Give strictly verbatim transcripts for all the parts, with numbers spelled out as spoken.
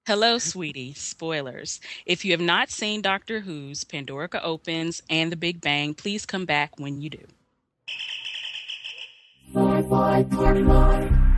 Hello, sweetie. Spoilers. If you have not seen Doctor Who's Pandorica Opens and The Big Bang, please come back when you do. Sci-Fi Party Line.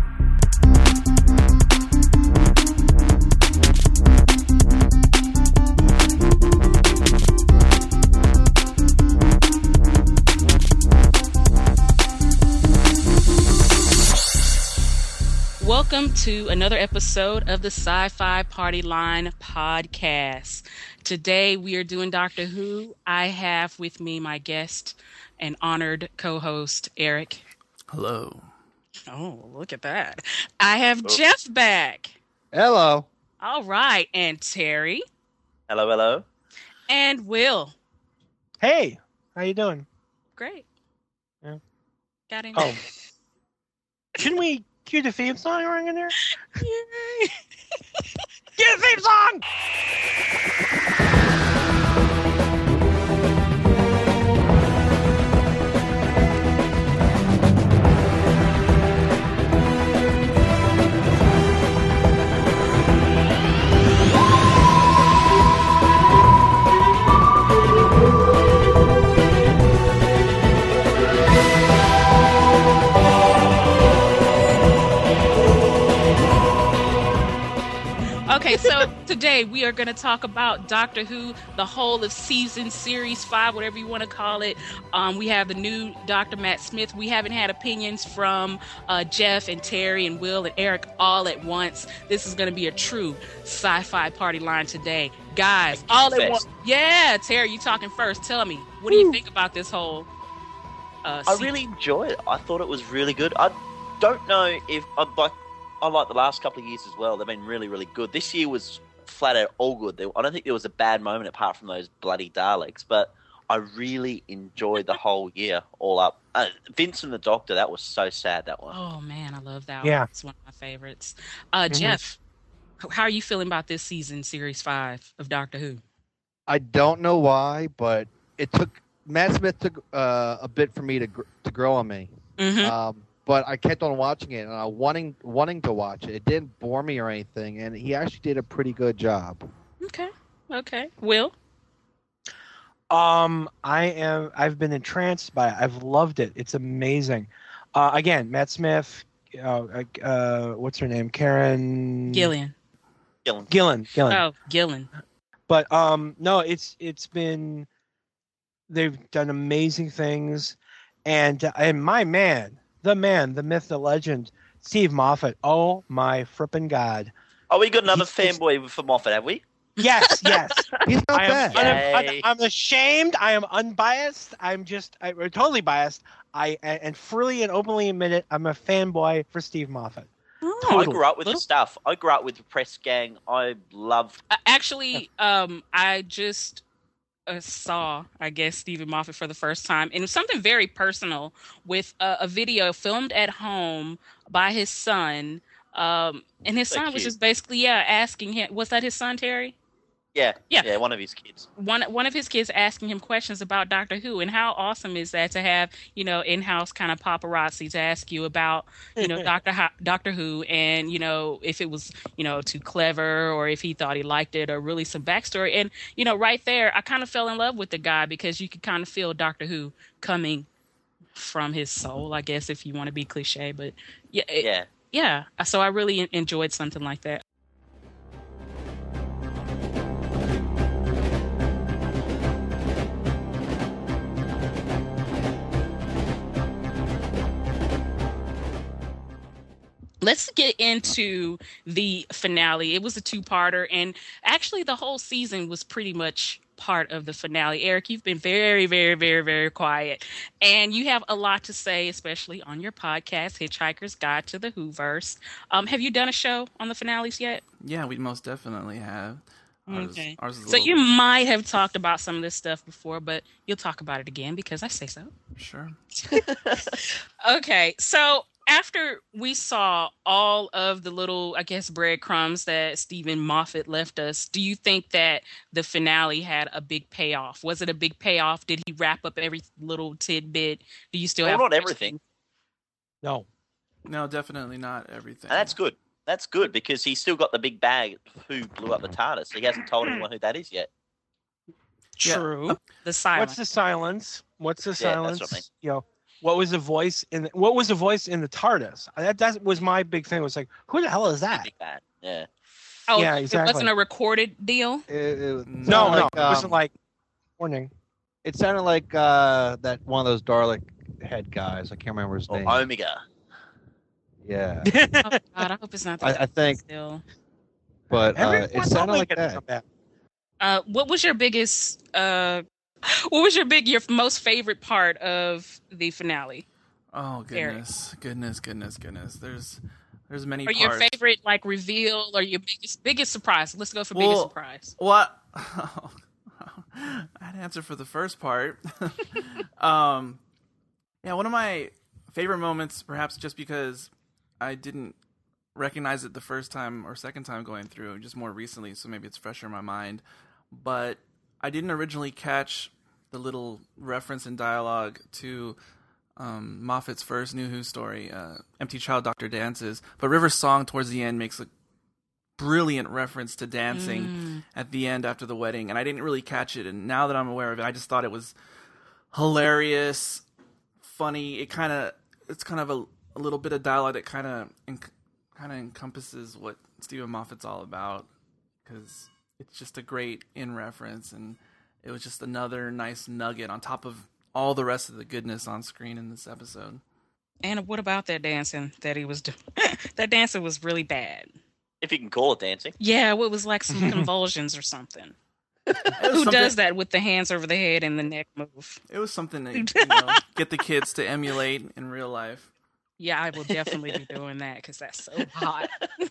Welcome to another episode of the Sci-Fi Party Line podcast. Today we are doing Doctor Who. I have with me my guest and honored co-host, Eric. Hello. Oh, look at that. I have oh. Jeff back. Hello. All right. And Terry. Hello, hello. And Will. Hey, how you doing? Great. Yeah. Got in. Oh. Shouldn't we cue the theme song right in there? Yay. Cue the theme song! Okay, so today we are going to talk about Doctor Who, the whole of season, series five, whatever you want to call it. Um, we have the new Doctor Matt Smith. We haven't had opinions from uh, Jeff and Terry and Will and Eric all at once. This is going to be a true sci-fi party line today. Guys, all at once. Yeah, Terry, you talking first. Tell me, what do you think about this whole uh, I really enjoyed it. I thought it was really good. I don't know if I'd like... I like the last couple of years as well. They've been really, really good. This year was flat out all good. I don't think there was a bad moment apart from those bloody Daleks, but I really enjoyed the whole year all up. Uh, Vince and the Doctor, that was so sad, that one. Oh, man, I love that yeah. one. It's one of my favorites. Uh, mm-hmm. Jeff, how are you feeling about this season, Series five of Doctor Who? I don't know why, but it took... Matt Smith took uh, a bit for me to, gr- to grow on me. Mm-hmm. Um, But I kept on watching it, and I wanting wanting to watch it. It didn't bore me or anything, and he actually did a pretty good job. Okay, okay. Will? Um, I am. I've been entranced by it. I've loved it. It's amazing. Uh, again, Matt Smith. Uh, uh, what's her name? Karen Gillan. Gillan. Gillan. Gillan. Oh, Gillan. But um, no, it's it's been. They've done amazing things, and uh, and my man. The man, the myth, the legend, Steve Moffat. Oh my frippin' God! Oh, we got another He's, fanboy for Moffat, have we? Yes, yes. He's not I bad. am, I'm, I'm ashamed. I am unbiased. I'm just I, I'm totally biased. I and freely and openly admit it. I'm a fanboy for Steve Moffat. Oh, totally. I grew up with the stuff. I grew up with the Press Gang. I loved. Uh, actually, um, I just. Uh, saw, I guess, Stephen Moffat for the first time. And it was something very personal with uh, a video filmed at home by his son. Um, and his so son cute. was just basically, yeah, asking him, was that his son, Terry? Yeah, yeah, yeah, one of his kids. One one of his kids asking him questions about Doctor Who, and how awesome is that to have, you know, in-house kind of paparazzi to ask you about, you know, Doctor Ho- Doctor Who, and you know if it was, you know, too clever or if he thought he liked it or really some backstory. And you know, right there, I kind of fell in love with the guy because you could kind of feel Doctor Who coming from his soul, I guess, if you want to be cliche. But yeah, it, yeah, yeah. So I really enjoyed something like that. Let's get into the finale. It was a two-parter, and actually the whole season was pretty much part of the finale. Eric, you've been very, very, very, very quiet, and you have a lot to say, especially on your podcast, Hitchhiker's Guide to the Whoverse. Um, have you done a show on the finales yet? Yeah, we most definitely have. Ours, okay. Ours is so little... you might have talked about some of this stuff before, but you'll talk about it again because I say so. Sure. Okay, so after we saw all of the little, I guess, breadcrumbs that Stephen Moffat left us, do you think that the finale had a big payoff? Was it a big payoff? Did he wrap up every little tidbit? Do you still well, have not questions? everything? No. No, definitely not everything. And that's good. That's good because he's still got the big bag of who blew up the TARDIS. He hasn't told anyone who that is yet. True. Yeah. The silence. What's the silence? What's the Yeah, that's silence? what I mean. You know, what was the voice in the, what was the voice in the TARDIS? That that was my big thing. It was like, who the hell is that? Big bad. Yeah. Oh, Yeah, it exactly. wasn't a recorded deal. It, it No, No, sounded no, like, it wasn't um, like warning. It sounded like uh, that one of those Dalek head guys. I can't remember his Or name. Omega. Yeah, Oh, God, I hope it's not that. I, I think, Still. but uh, Everyone it sounded always like gets that. come back. Uh, what was your biggest? Uh, what was your big, your most favorite part of the finale, Oh Eric? goodness, goodness, goodness, goodness. There's there's many or your parts. favorite like reveal, or your biggest biggest surprise? Let's go for Well, biggest surprise. What? I'd answer for the first part. um, yeah, one of my favorite moments, perhaps just because I didn't recognize it the first time or second time going through, just more recently, so maybe it's fresher in my mind. But I didn't originally catch the little reference in dialogue to um, Moffat's first New Who story, uh, Empty Child Doctor Dances. But River's song towards the end makes a brilliant reference to dancing Mm. at the end after the wedding, and I didn't really catch it. And now that I'm aware of it, I just thought it was hilarious, funny. It kind of, it's kind of a, a little bit of dialogue that kind of, enc- kind of encompasses what Stephen Moffat's all about, because it's just a great in reference, and it was just another nice nugget on top of all the rest of the goodness on screen in this episode. And what about that dancing that he was doing? That dancing was really bad. If you can call it dancing. Yeah, it was like some convulsions or something. It was Who something- does that with the hands over the head and the neck move? It was something to, you know, get the kids to emulate in real life. Yeah, I will definitely be doing that because that's so hot.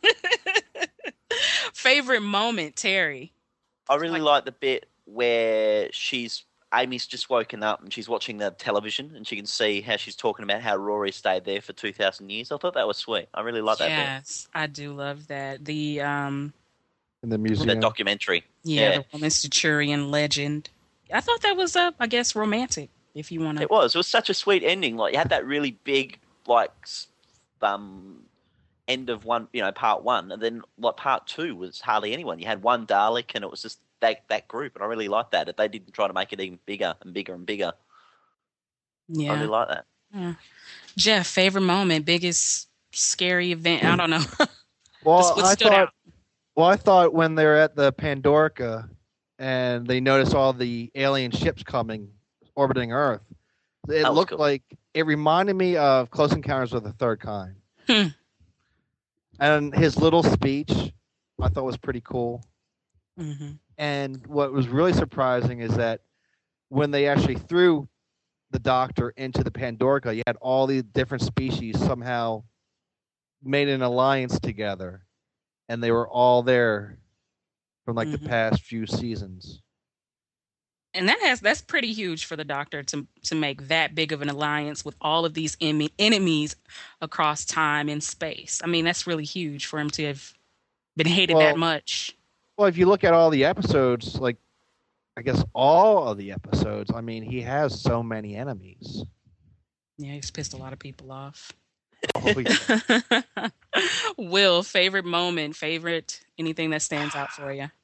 Favorite moment, Terry? I really Like- like the bit where she's Amy's just woken up and she's watching the television and she can see how she's talking about how Rory stayed there for two thousand years. I thought that was sweet. I really like that Yes, I do love that. The um, In the bit. museum. That documentary. yeah, Yeah. the woman's Centurion legend. I thought that was uh, I guess romantic. If you want to, It was. It was such a sweet ending. Like you had that really big, like, s- um, end of one, you know, part one, and then like part two was hardly anyone. You had one Dalek, and it was just that that group, and I really liked that. That they didn't try to make it even bigger and bigger and bigger. I yeah. really like that. Yeah. Jeff, favorite moment, biggest scary event. I don't know. Well, Just what I stood thought. out. Well, I thought when they're at the Pandorica and they notice all the alien ships coming, orbiting Earth, it That was looked cool. like it reminded me of Close Encounters of the Third Kind. Hmm. And his little speech, I thought was pretty cool. hmm And what was really surprising is that when they actually threw the Doctor into the Pandorica, you had all these different species somehow made an alliance together, and they were all there from like Mhm. the past few seasons. And that has that's pretty huge for the Doctor to to make that big of an alliance with all of these em- enemies across time and space. I mean, that's really huge for him to have been hated that Well, much. Well, if you look at all the episodes, like I guess all of the episodes, I mean, he has so many enemies. Yeah, he's pissed a lot of people off. Oh, yeah. Will, favorite moment, favorite anything that stands out for you?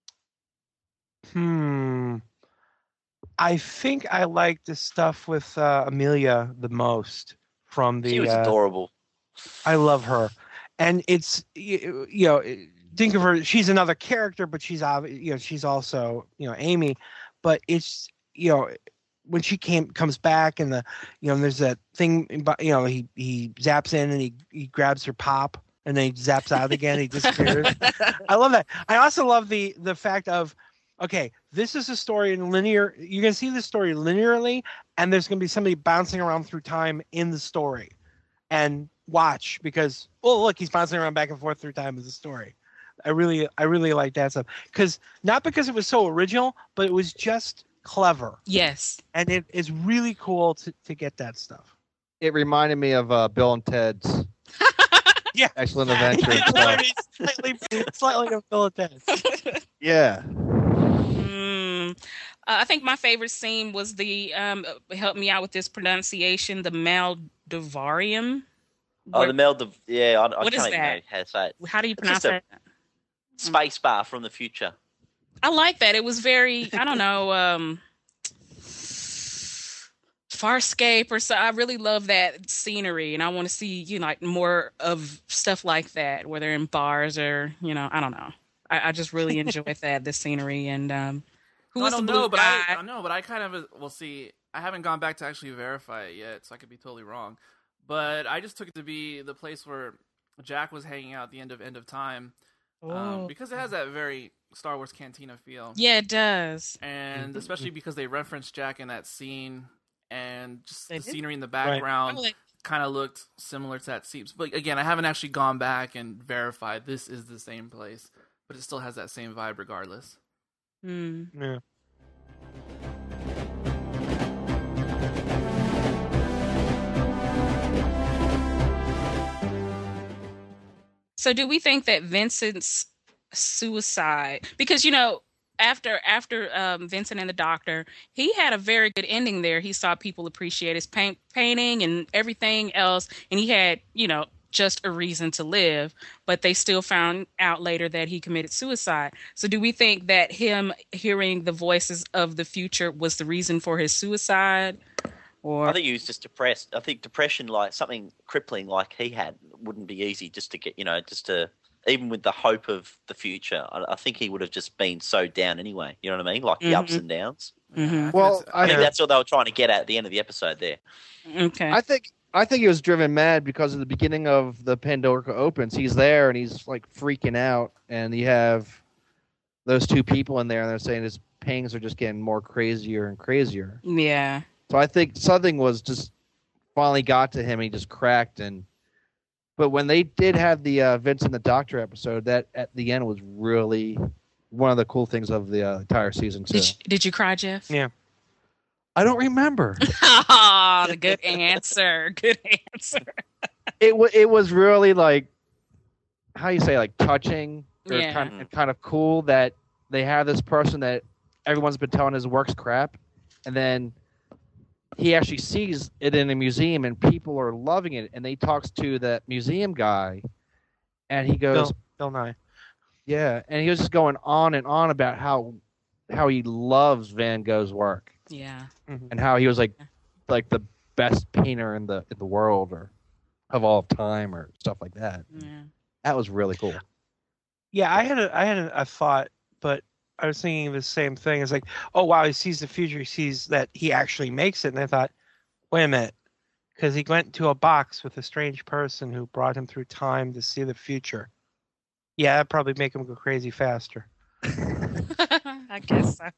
Hmm. I think I like the stuff with uh, Amelia the most from the. She was uh, adorable. I love her, and it's you, you know think of her. She's another character, but she's obvi- you know she's also you know Amy, but it's you know when she came comes back and the you know there's that thing you know he he zaps in and he he grabs her pop and then he zaps out again. He disappears. I love that. I also love the the fact of. Okay, this is a story in linear. You're gonna see this story linearly, and there's gonna be somebody bouncing around through time in the story, and watch because oh look, he's bouncing around back and forth through time in the story. I really, I really like that stuff because not because it was so original, but it was just clever, Yes. and it is really cool to to get that stuff. It reminded me of uh, Bill and Ted's Yeah. Excellent Adventure and stuff. slightly, slightly a Bill and Ted. Yeah. Mm, uh, I think my favorite scene was the um, uh, help me out with this pronunciation, the Maldivarium. Oh, What- the meld of yeah. I, I What is can't even that? know how to say it. How do you It's pronounce just a- that? Space bar from the future. I like that. It was very, I don't know, um, Farscape or so. I really love that scenery, and I want to see, you know, like more of stuff like that, whether in bars or, you know, I don't know. I, I just really enjoyed that, the scenery, and um, who No, was I the don't blue know, but guy? I, I know, but I kind of well see. I haven't gone back to actually verify it yet, so I could be totally wrong. But I just took it to be the place where Jack was hanging out at the end of End of Time, um, Oh. because it has that very Star Wars Cantina feel. Yeah, it does. And especially because they referenced Jack in that scene, and just They the did? scenery in the I background like- kind of looked similar to that scene. But again, I haven't actually gone back and verified this is the same place, but it still has that same vibe regardless. Hmm. Yeah. So do we think that Vincent's suicide, because, you know, after after um, Vincent and the Doctor, he had a very good ending there. He saw people appreciate his paint, painting and everything else, and he had, you know, just a reason to live, but they still found out later that he committed suicide. So do we think that him hearing the voices of the future was the reason for his suicide? Or I think he was just depressed. I think depression, like something crippling like he had, wouldn't be easy just to get, you know, just to, even with the hope of the future, I, I think he would have just been so down anyway. You know what I mean? Like the ups Mhm. and downs. Mhm. I think Well, that's- I I think Yeah. that's what they were trying to get at at the end of the episode there. Okay. I think I think he was driven mad because at the beginning of the Pandora opens, he's there and he's like freaking out, and you have those two people in there, and they're saying his pangs are just getting more crazier and crazier. Yeah. So I think something was just finally got to him, and he just cracked. And but when they did have the uh, Vincent the Doctor episode, that at the end was really one of the cool things of the uh, entire season too. Did you, did you cry, Jeff? Yeah. I don't remember. Oh, the good answer. Good answer. it wa it was really like how you say, like touching or Yeah. kind of, kind of cool that they have this person that everyone's been telling his work's crap, and then he actually sees it in a museum and people are loving it, and he talks to that museum guy and he goes, Bill, Bill Nye. yeah, and he was just going on and on about how how he loves Van Gogh's work Yeah. and how he was like like the best painter in the in the world or of all time or stuff like that. Yeah. That was really cool. Yeah, I had a I had a, a thought, but I was thinking the same thing. It's like, oh wow, he sees the future. He sees that he actually makes it, and I thought, wait a minute, because he went to a box with a strange person who brought him through time to see the future. Yeah, that'd probably make him go crazy faster. I guess so.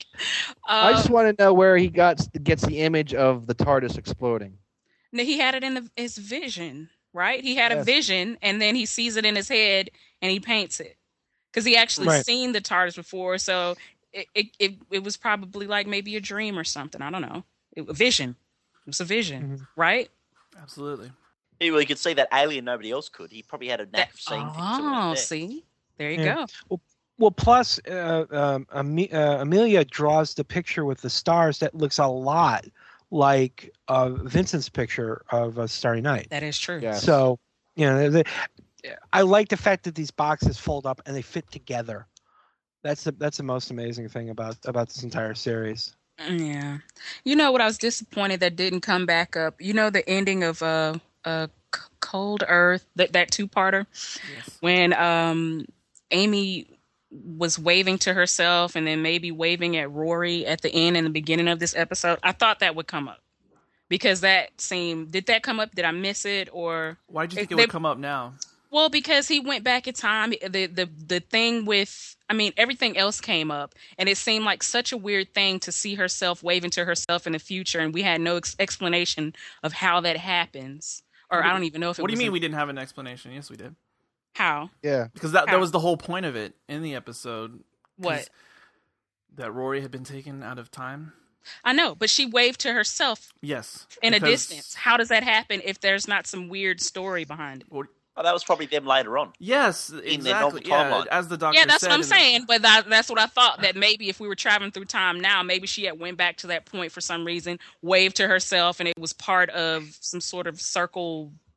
I Um, just want to know where he got gets the image of the TARDIS exploding. no, he had it in the, his vision, right? He had a Yes. vision, and then he sees it in his head, and he paints it because he actually Right. seen the TARDIS before. So it, it it it was probably like maybe a dream or something. I don't know. It, a vision. It was a vision, Mhm. right? Absolutely. He, well, he could see that alien nobody else could. He probably had a knack of seeing things. that weren't Oh, there. see, there you Yeah. go. Well, plus uh, um, Ame- uh, Amelia draws the picture with the stars that looks a lot like uh, Vincent's picture of a Starry Night. That is true. Yeah. So, you know, the, I like the fact that these boxes fold up and they fit together. That's the that's the most amazing thing about about this entire series. Yeah. You know what? I was disappointed that didn't come back up. You know the ending of uh, uh C- Cold Earth, that that two parter, Yes. when um Amy was waving to herself and then maybe waving at Rory at the end and the beginning of this episode. I thought that would come up because that seemed. Did that come up? Did I miss it? Or Why did you think They- it would come up now? well, because he went back in time. The the the thing with, I mean, everything else came up, and it seemed like such a weird thing to see herself waving to herself in the future, and we had no ex- explanation of how that happens, or I don't even know if it. What do you was mean in- we didn't have an explanation? Yes, we did. How? Yeah. Because that, How? that was the whole point of it in the episode. 'cause What? That Rory had been taken out of time. I know, but she waved to herself Yes. in a because- distance. How does that happen if there's not some weird story behind it? Oh, that was probably them later on. Yes, their exactly. novel Yeah, timeline. as the doctor Yeah, that's said what I'm in the- saying. But that, that's what I thought, that maybe if we were traveling through time now, maybe she had went back to that point for some reason, waved to herself, and it was part of some sort of circle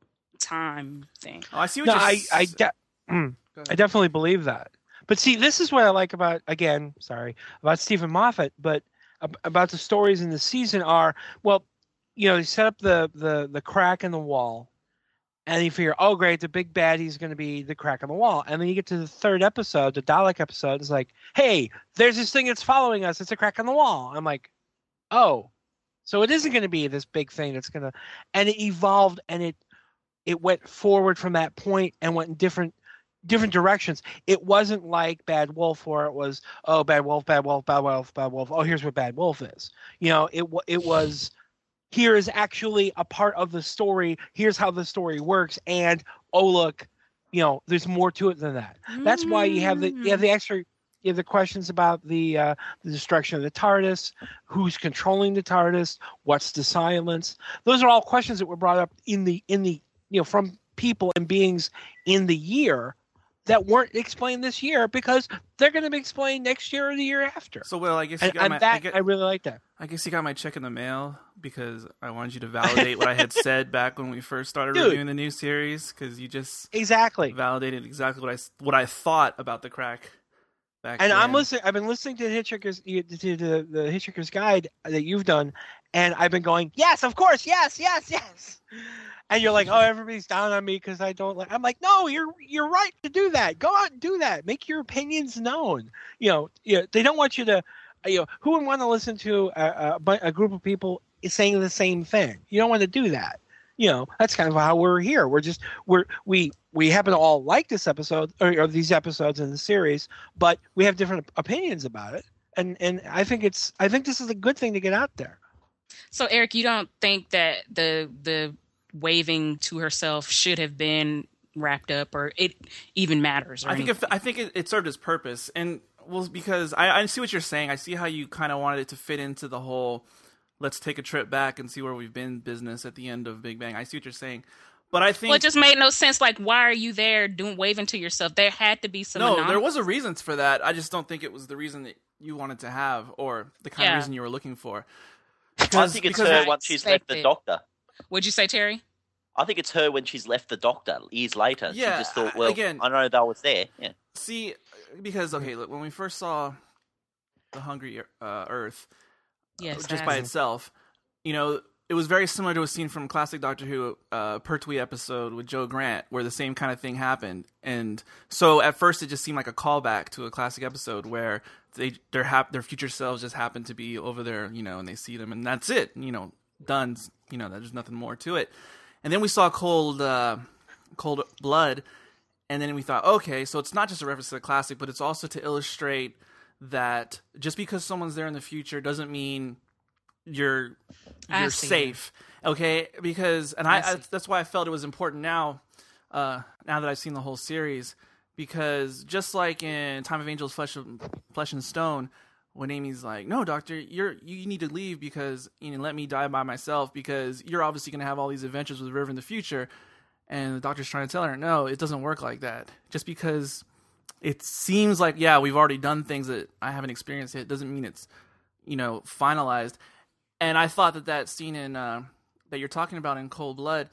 time thing. Oh, I see what No, you're I s- I, de- mm, Go ahead. I definitely believe that. But see, this is what I like about again, sorry, about Stephen Moffat, but ab- about the stories in the season are well, you know, they set up the the the crack in the wall, and you figure, oh great, the big baddie's going to be the crack in the wall, and then you get to the third episode, the Dalek episode, it's like, hey, there's this thing that's following us, it's a crack in the wall. I'm like, oh, so it isn't going to be this big thing that's going to, and it evolved and it it went forward from that point and went in different different directions. It wasn't like Bad Wolf where it was, oh, Bad Wolf, Bad Wolf, Bad Wolf, Bad Wolf. Oh, here's what Bad Wolf is. You know, it wa- it was, here is actually a part of the story. Here's how the story works. And, oh, look, you know, there's more to it than that. That's why you have the you have the extra, you have the questions about the uh, the destruction of the TARDIS, who's controlling the TARDIS, what's the silence. Those are all questions that were brought up in the in the you know from people and beings in the year that weren't explained this year because they're going to be explained next year or the year after. So, well, I guess you And, got and my, that I, get, I really like that. I guess you got my check in the mail because I wanted you to validate what I had said back when we first started Dude. reviewing the new series, because you just Exactly. validated exactly what I s- what I thought about the crack back And then. I'm listening. I've been listening to the Hitchhiker's to the, the Hitchhiker's Guide that you've done, and I've been going, yes, of course, yes, yes, yes. And you're like, oh, everybody's down on me because I don't like. I'm like, no, you're you're right to do that. Go out and do that. Make your opinions known. You know, you know they don't want you to. You know, who would want to listen to a, a, bu- a group of people saying the same thing? You don't want to do that. You know, that's kind of how we're here. We're just we're we we happen to all like this episode or, or these episodes in the series, but we have different opinions about it. And and I think it's I think this is a good thing to get out there. So, Eric, you don't think that the the waving to herself should have been wrapped up, or it even matters? Or I think anything? if, I think it, it served its purpose, and well, because I, I see what you're saying. I see how you kind of wanted it to fit into the whole let's take a trip back and see where we've been business at the end of Big Bang. I see what you're saying, but I think Well, it just made no sense. Like, why are you there doing waving to yourself? There had to be some. no, anom- there was a reason for that. I just don't think it was the reason that you wanted to have, or the kind Yeah. of reason you were looking for. I Because, think it's because her I once she's left the expected- doctor. What'd you say, Terry? I think it's her when she's left the doctor years later. Yeah, she just thought, I- well, again- I know that was there. Yeah. see, because okay, look, when we first saw the Hungry uh, Earth, Yes, just that's- by itself, you know, it was very similar to a scene from classic Doctor Who, uh, Pertwee episode with Joe Grant, where the same kind of thing happened. And so at first it just seemed like a callback to a classic episode where they their hap- their future selves just happen to be over there, you know, and they see them, and that's it, you know, done. You know, there's nothing more to it. And then we saw Cold uh, Cold Blood, and then we thought, okay, so it's not just a reference to the classic, but it's also to illustrate that just because someone's there in the future doesn't mean you're I you're see. safe, okay? Because and I I, I see. that's why I felt it was important now, uh, now that I've seen the whole series, because just like in Time of Angels, Flesh of, Flesh and Stone, when Amy's like, "No, Doctor, you're you need to leave because you know let me die by myself because you're obviously going to have all these adventures with River in the future," and the Doctor's trying to tell her, "No, it doesn't work like that. Just because it seems like yeah we've already done things that I haven't experienced yet doesn't mean it's you know finalized." And I thought that that scene in uh, that you're talking about in Cold Blood,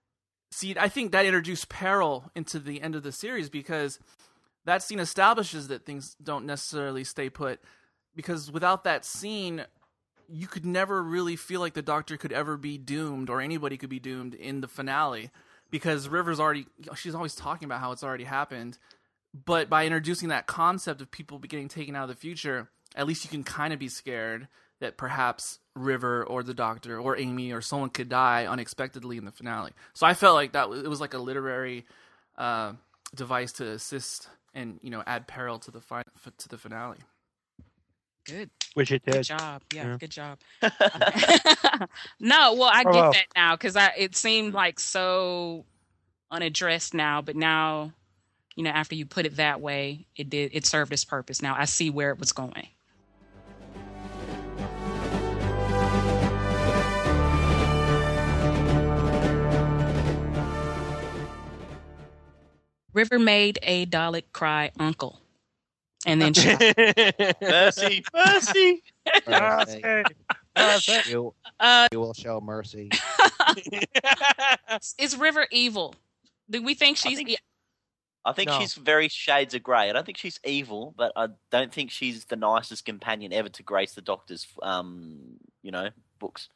see, I think that introduced peril into the end of the series because that scene establishes that things don't necessarily stay put. Because without that scene, you could never really feel like the Doctor could ever be doomed or anybody could be doomed in the finale. Because River's already, she's always talking about how it's already happened. But by introducing that concept of people getting taken out of the future, at least you can kind of be scared that perhaps River or the Doctor or Amy or someone could die unexpectedly in the finale. So I felt like that was, it was like a literary uh, device to assist and you know add peril to the fi- to the finale. Good. Which it Good did. job. Yeah, Yeah. good job. No, well, I Oh, get well. that now because I it seemed like so unaddressed now, but now, you know, after you put it that way, it did it served its purpose. Now I see where it was going. River made a Dalek cry uncle. And then she Mercy, mercy. Mercy. You, uh you will show mercy. is River evil? Do we think I she's? think- yeah, I think No. she's very shades of grey. I don't think she's evil, but I don't think she's the nicest companion ever to grace the Doctor's, um, you know, books.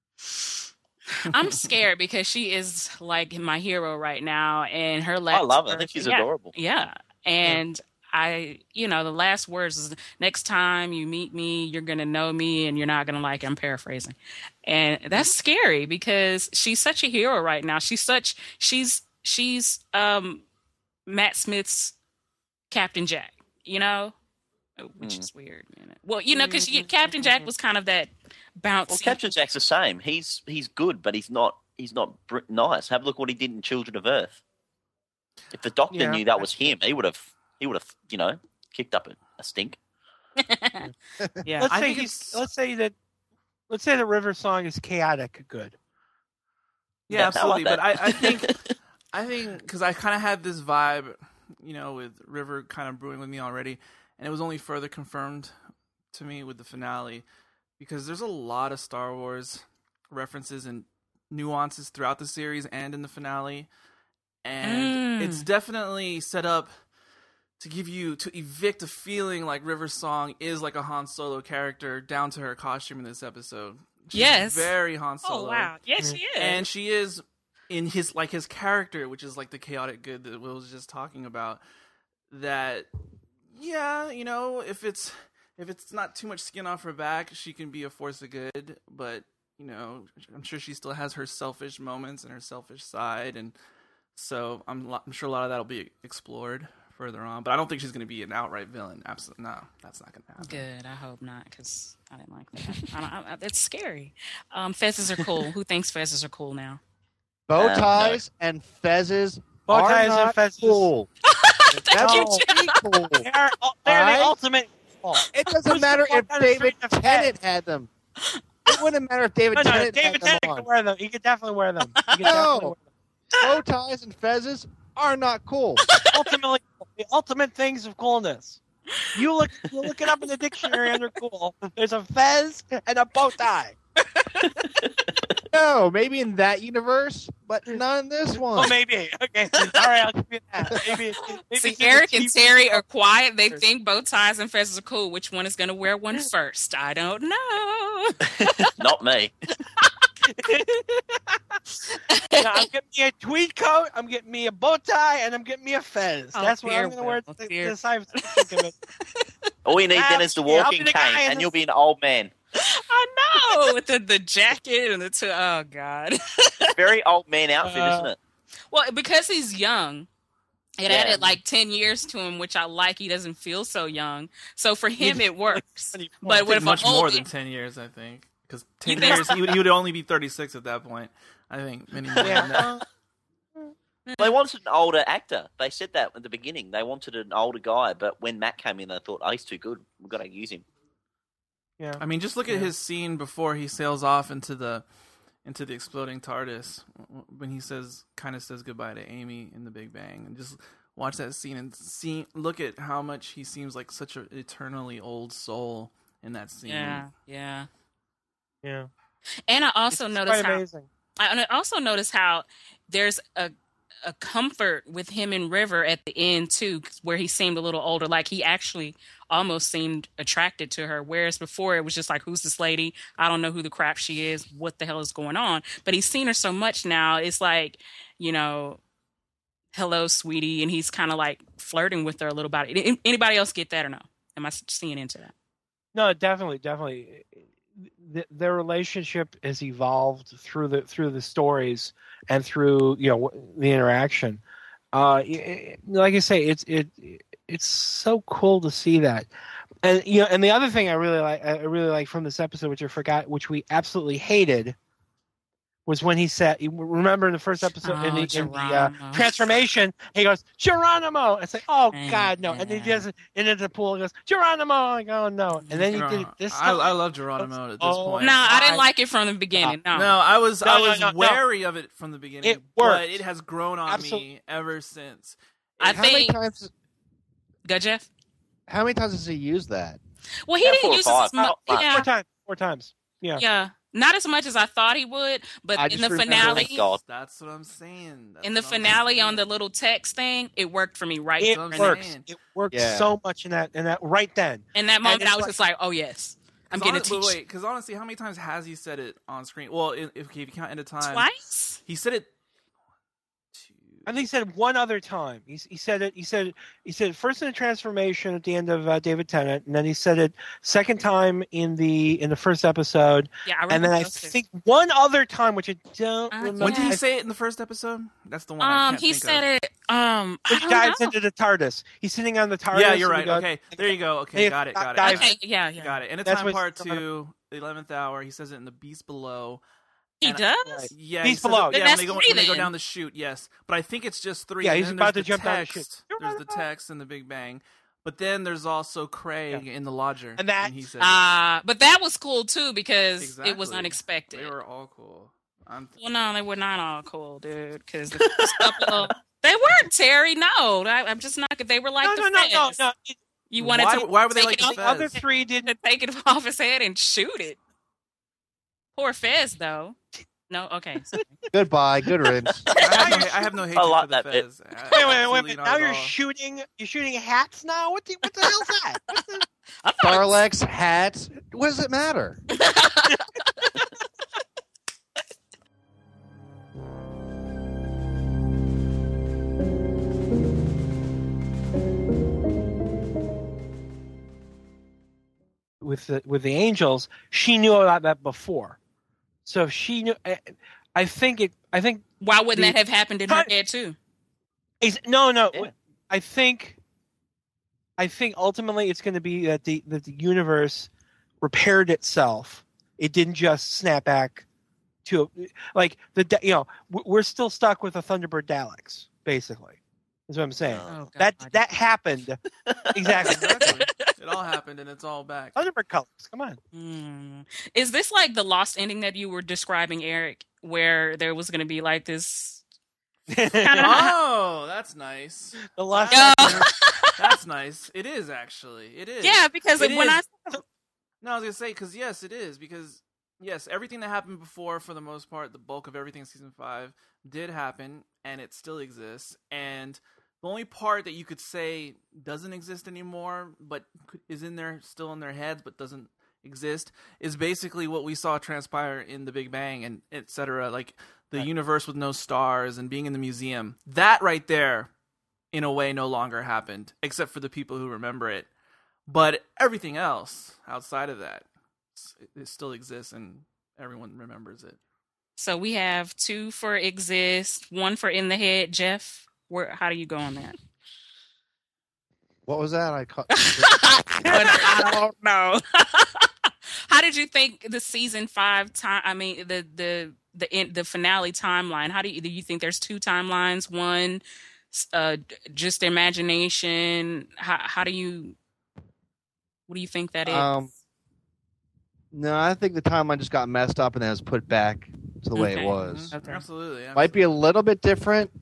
I'm scared because she is like my hero right now, and her I last. love her. I think she's yeah, adorable. Yeah, and I, you know, the last words is, "Next time you meet me, you're gonna know me, and you're not gonna like it." I'm paraphrasing, and that's scary because she's such a hero right now. She's such she's she's um Matt Smith's Captain Jack, you know, which Mm. is weird. Man. Well, you know, because Captain Jack was kind of that bouncy. Well, Captain Jack's the same. He's he's good, but he's not he's not br- nice. Have a look what he did in Children of Earth. If the Doctor Yeah. knew that was him, he would have he would have you know kicked up a, a stink. yeah, Let's I say think he's, it's- let's say that let's say that River Song is chaotic good. Yeah, Yeah, I absolutely. like But I, that. I think, I think, because I kind of had this vibe, you know, with River kind of brewing with me already, and it was only further confirmed to me with the finale, because there's a lot of Star Wars references and nuances throughout the series and in the finale, and Mm. it's definitely set up to give you, to evict a feeling like River Song is like a Han Solo character, down to her costume in this episode. She's Yes. very Han Solo. Oh wow, yes, she is. And she is in his like his character, which is like the chaotic good that Will was just talking about. That yeah, you know, if it's if it's not too much skin off her back, she can be a force of good. But you know, I'm sure she still has her selfish moments and her selfish side, and so I'm lo- I'm sure a lot of that'll be explored further on. But I don't think she's going to be an outright villain. Absolutely, no, that's not going to happen. Good. I hope not, because I didn't like that. I don't, I, it's scary. Um, fezzes are cool. Who thinks fezzes are cool now? Bow Uh, ties and fezzes Bow are ties and not fezzes. cool. Thank you, No, Jeff. be cool. They're, they're Alright. the ultimate. Oh. It doesn't Who's matter the if one on the David street of Tennant Fez? had them. It wouldn't matter if David No, no, Tennant David had them Tennant can on. wear them. He could definitely wear them. He could No. definitely wear them. Bow ties and fezzes are not cool. Ultimately, the ultimate things of coolness. You look, you look it up in the dictionary and they're cool. There's a fez and a bow tie. No, maybe in that universe, but not in this Oh, one. maybe. Okay. All right, I'll give you that. Maybe. maybe See, it's in Eric the and cheap- Terry are quiet. They think bow ties and fezzes are cool. Which one is going to wear one first? I don't know. Not me. Now, I'm getting me a tweed coat. I'm getting me a bow tie, and I'm getting me a fez. Oh, That's what dear I'm going to wear Will, to dear. the science fiction of it. All you need Ah, then is the yeah, I'll walking be the guy cane, in and the- you'll be an old man. I know with the, the jacket and the two. Oh God. It's a very old man outfit, Uh, isn't it? Well, because he's young, it Yeah. added like ten years to him, which I like. He doesn't feel so young, so for him it works. But I what think if much an old more man- than ten years, I think. Because ten think- years, he would, he would only be thirty-six at that point. I think many more than that. Yeah. They wanted an older actor. They said that at the beginning. They wanted an older guy, but when Matt came in, they thought, oh, he's too good. We've got to use him. Yeah. I mean, just look at Yeah. his scene before he sails off into the into the exploding TARDIS when he says kind of says goodbye to Amy in the Big Bang, and just watch that scene and see look at how much he seems like such an eternally old soul in that scene. Yeah, yeah. Yeah. And I also It's noticed quite how amazing. I and I also noticed how there's a a comfort with him and River at the end too, where he seemed a little older. Like he actually almost seemed attracted to her, whereas before it was just like, "Who's this lady? I don't know who the crap she is. What the hell is going on?" But he's seen her so much now. It's like, you know, "Hello, sweetie," and he's kind of like flirting with her a little bit. Anybody else get that or no? Am I seeing into that? No, definitely, definitely. Th- Their relationship has evolved through the through the stories and through you know the interaction. Uh, it- like I say, it's it it's so cool to see that. And you know, and the other thing I really like, I really like from this episode, which I forgot, which we absolutely hated, was when he said, you remember in the first episode Oh, in the, in the uh, Geronimo. transformation, he goes Geronimo. It's like, oh Mm, God, no! And then he yeah. does it into the pool. He goes Geronimo. I go, oh, no. And then he did Geronimo. this. I, I love Geronimo at this Oh, point. No, I didn't I- like it from the beginning. No, No, I was No, I no, was no, no. wary of it from the beginning, It but worked. it has grown on Absolute- me ever since. I how many think. times? Go, Jeff. How many times has he used that? Well, he Yeah, didn't four or use five. it as much. Not much. Yeah, Four times. Four times. Yeah. yeah. Not as much as I thought he would, but I in just the remember- finale, Thank God. That's what I'm saying. That's in the what I'm finale on the saying. little text thing, it worked for me right It there and works. then. It works Yeah. so much in that in that right then. In that moment, it's I was like- just like, "Oh yes, I'm Cause getting a honest- but t-shirt." Wait, because honestly, how many times has he said it on screen? Well, if, if you count into time, Twice? he said it. Two, I think he said one other time. He, he said it. He said he said it first in the transformation at the end of uh, David Tennant, and then he said it second time in the in the first episode, Yeah, I and remember then I those two. think one other time, which I don't Uh, remember. when did he Yeah. say it in the first episode? That's the one. I Um, can't he think said of. it. Um, I Which don't dives know. into the TARDIS. He's sitting on the TARDIS. Yeah, you're and right. he goes- Okay, there you go. Okay, Hey, got it, got it. dive- Okay, yeah, yeah. Got it. In a That's time what- part two, the eleventh hour, he says it in the Beast Below. He And- does. Right. Yeah, Beast he says Below. It, Then yeah, when that's they go three when they go then. down the chute, yes. But I think it's just three. Yeah, and he's then about there's to the jump down the text. chute. There's the text and the Big Bang. But then there's also Craig in the lodger, And that- he says it. Uh, but that was cool too because it was Exactly. unexpected. They were all cool. I'm Well, no, they were not all cool, dude. Because the first couple, they weren't Terry. No, I, I'm just not. They were like no, the no, no, no, Fez. no. It- You wanted Why- to why were they take like it the off, The other Fez? three didn't. to take it off his head and shoot it. Poor Fez, though. No, okay. sorry. Goodbye. Good riddance. I have no, I have no hatred like for the that bit. Fez. Wait, wait, wait, Absolutely wait. not Now at you're all. shooting. You're shooting hats now. What the what the hell's that? What's the- I thought Starlex, hats. What does it matter? with the with the angels, she knew about that before. So if she knew, I, I think it. I think Why wouldn't The- that have happened in her Cut- head too? it's, no, no. Yeah. I think, I think ultimately it's going to be that the that the universe repaired itself. It didn't just snap back to like the da- you know w- we're still stuck with the Thunderbird Daleks basically. Is what I'm saying. Oh. Oh, God. That that happened exactly. Exactly. It all happened and it's all back. Thunderbird colors. Come on. Hmm. Is this like the lost ending that you were describing, Eric, where there was going to be like this? Oh, that's nice. The last. Oh. That's nice. It is actually. It is. Yeah, because It when is. I No, I was gonna say because yes, it is because yes, everything that happened before, for the most part, the bulk of everything in season five did happen, and it still exists. And the only part that you could say doesn't exist anymore, but could- is in there, still in their heads, but doesn't exist, is basically what we saw transpire in the Big Bang and et cetera. Like the Right. universe with no stars and being in the museum. That right there, in a way, no longer happened, except for the people who remember it. But everything else outside of that, it, it still exists and everyone remembers it. so we have two for exist, one for in the head. Jeff, where? How do you go on that? What was that? I caught. I don't know. How did you think the season five time? I mean, the the the in, the finale timeline. How do you do? You think there's two timelines? One, uh, just imagination. How how do you? What do you think that is? Um, No, I think the timeline just got messed up and then it was put back to the way Okay. it was. Mhm. Okay. Absolutely, Might be a absolutely. little bit different,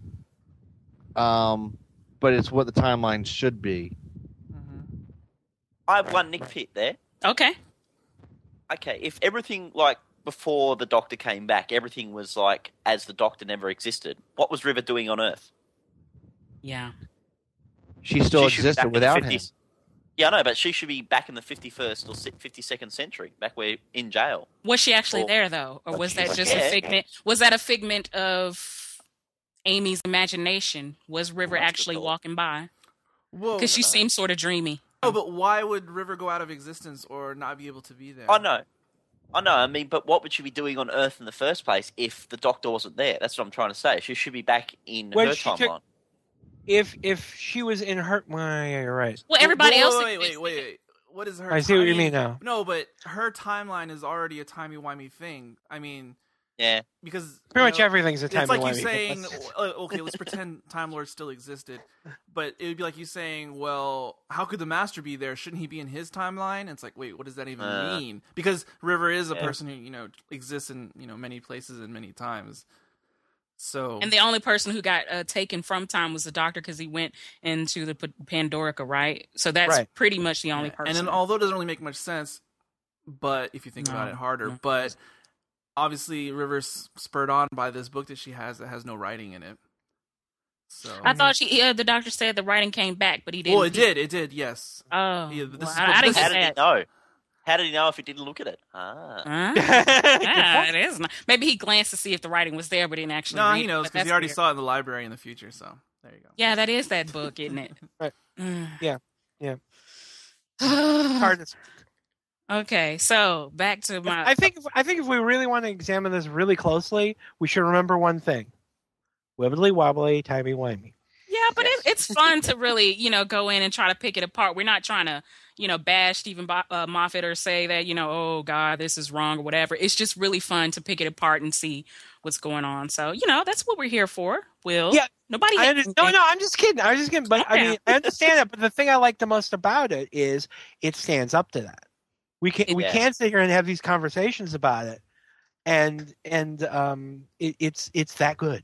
um, but it's what the timeline should be. Mhm. I have one nitpick there. Okay. Okay, if everything like before the Doctor came back, everything was like as the Doctor never existed. What was River doing on Earth? Yeah. She still She should be back existed in the without him. fifties. Yeah, I know, but she should be back in the fifty-first or fifty-second century, back where in jail. Was she actually Or- there though, or but was she that was just a there. figment? Was that a figment of Amy's imagination? Was River Well, that's a actually thought. walking by? Whoa. Because she seemed sort of dreamy. Oh, but why would River go out of existence or not be able to be there? I know. I know, I mean, but what would she be doing on Earth in the first place if the Doctor wasn't there? That's what I'm trying to say. She should be back in When her she took- timeline. If if she was in her, well, yeah, you're right. Well, everybody wait, else. Wait, wait, wait, wait, wait. What is her? I see what you timey- mean now. No, but her timeline is already a timey-wimey thing. I mean, Yeah. because Pretty you much know, everything's a It's time. like you saying, uh, okay, let's pretend Time Lord still existed, but it would be like you saying, well, how could the Master be there? Shouldn't he be in his timeline? It's like, wait, what does that even Uh, mean? Because River is a yeah. person who you know exists in you know many places and many times. So And the only person who got uh, taken from time was the Doctor because he went into the P- Pandorica, right? So that's Right. pretty much the only yeah. person. And then although it doesn't really make much sense, but if you think No, about it harder, no. but obviously River's spurred on by this book that she has that has no writing in it. So I thought she, uh, the doctor said the writing came back, but he didn't. well, it did. It did. Yes. Oh, Yeah, but this well, is- I, I didn't this How get did he that. know? How did he know if he didn't look at it? Ah. Huh? Good Yeah, point. it is. Not. Maybe he glanced to see if the writing was there, but didn't actually. No, read he it, knows but because he that's already weird. saw it in the library in the future. So there you go. Yeah, that is that book, isn't it? Right. Mm. Yeah, yeah. Hard to- Okay, so back to my. I think if, I think if we really want to examine this really closely, we should remember one thing: wibbly wobbly, timey wimey. Yeah, but Yes. it, it's fun to really, you know, go in and try to pick it apart. We're not trying to, you know, bash Stephen Bo- uh, Moffat or say that, you know, oh God, this is wrong or whatever. It's just really fun to pick it apart and see what's going on. So, you know, that's what we're here for. Will. Yeah, Nobody. I hates under- no, anything. no, I'm just kidding. I was just kidding. But I Okay. mean, I understand that. But the thing I like the most about it is it stands up to that. We can we Yes. can't sit here and have these conversations about it, and and um, it, it's it's that good.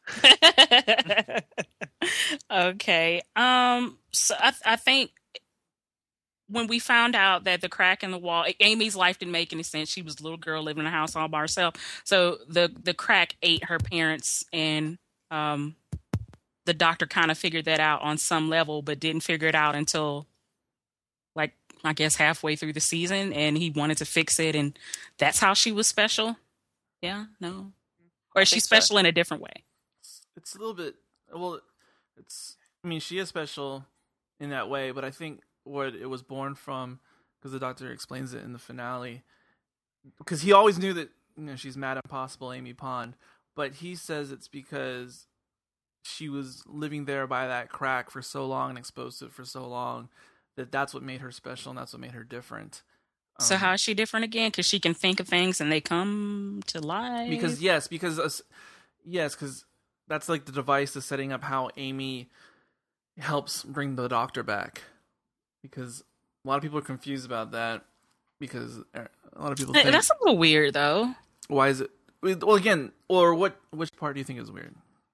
Okay. Um. So I, I think when we found out that the crack in the wall, Amy's life didn't make any sense. She was a little girl living in a house all by herself. So the the crack ate her parents, and um, the doctor kind of figured that out on some level, but didn't figure it out until, like, I guess halfway through the season, and he wanted to fix it, and that's how she was special. Yeah. No. Or is she think so. special in a different way? It's, it's a little bit. Well, it's. I mean, she is special in that way, but I think what it was born from, because the doctor explains it in the finale, because he always knew that, you know, she's Mad Impossible Amy Pond, but he says it's because she was living there by that crack for so long and exposed to it for so long that that's what made her special and that's what made her different. So Um, how is she different again? Because she can think of things and they come to life. Because yes, because us, yes, because that's like the device is setting up how Amy helps bring the doctor back. Because a lot of people are confused about that. Because a lot of people Th- think, that's a little weird, though. why is it? Well, again, or what? Which part do you think is weird?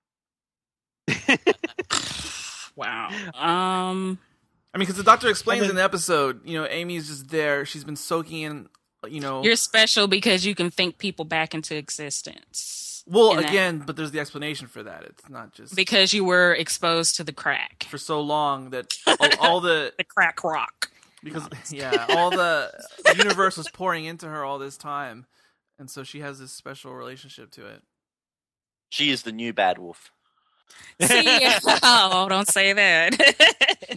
Wow. Um. I mean, because the doctor explains I mean- in the episode, you know, Amy's just there. She's been soaking in, you know. You're special because you can think people back into existence. Well, in that- again, but there's the explanation for that. It's not just because you were exposed to the crack, for so long that all, all the the crack rock. because yeah, all the, the universe was pouring into her all this time, and so she has this special relationship to it. She is the new bad wolf. See, oh, don't say that.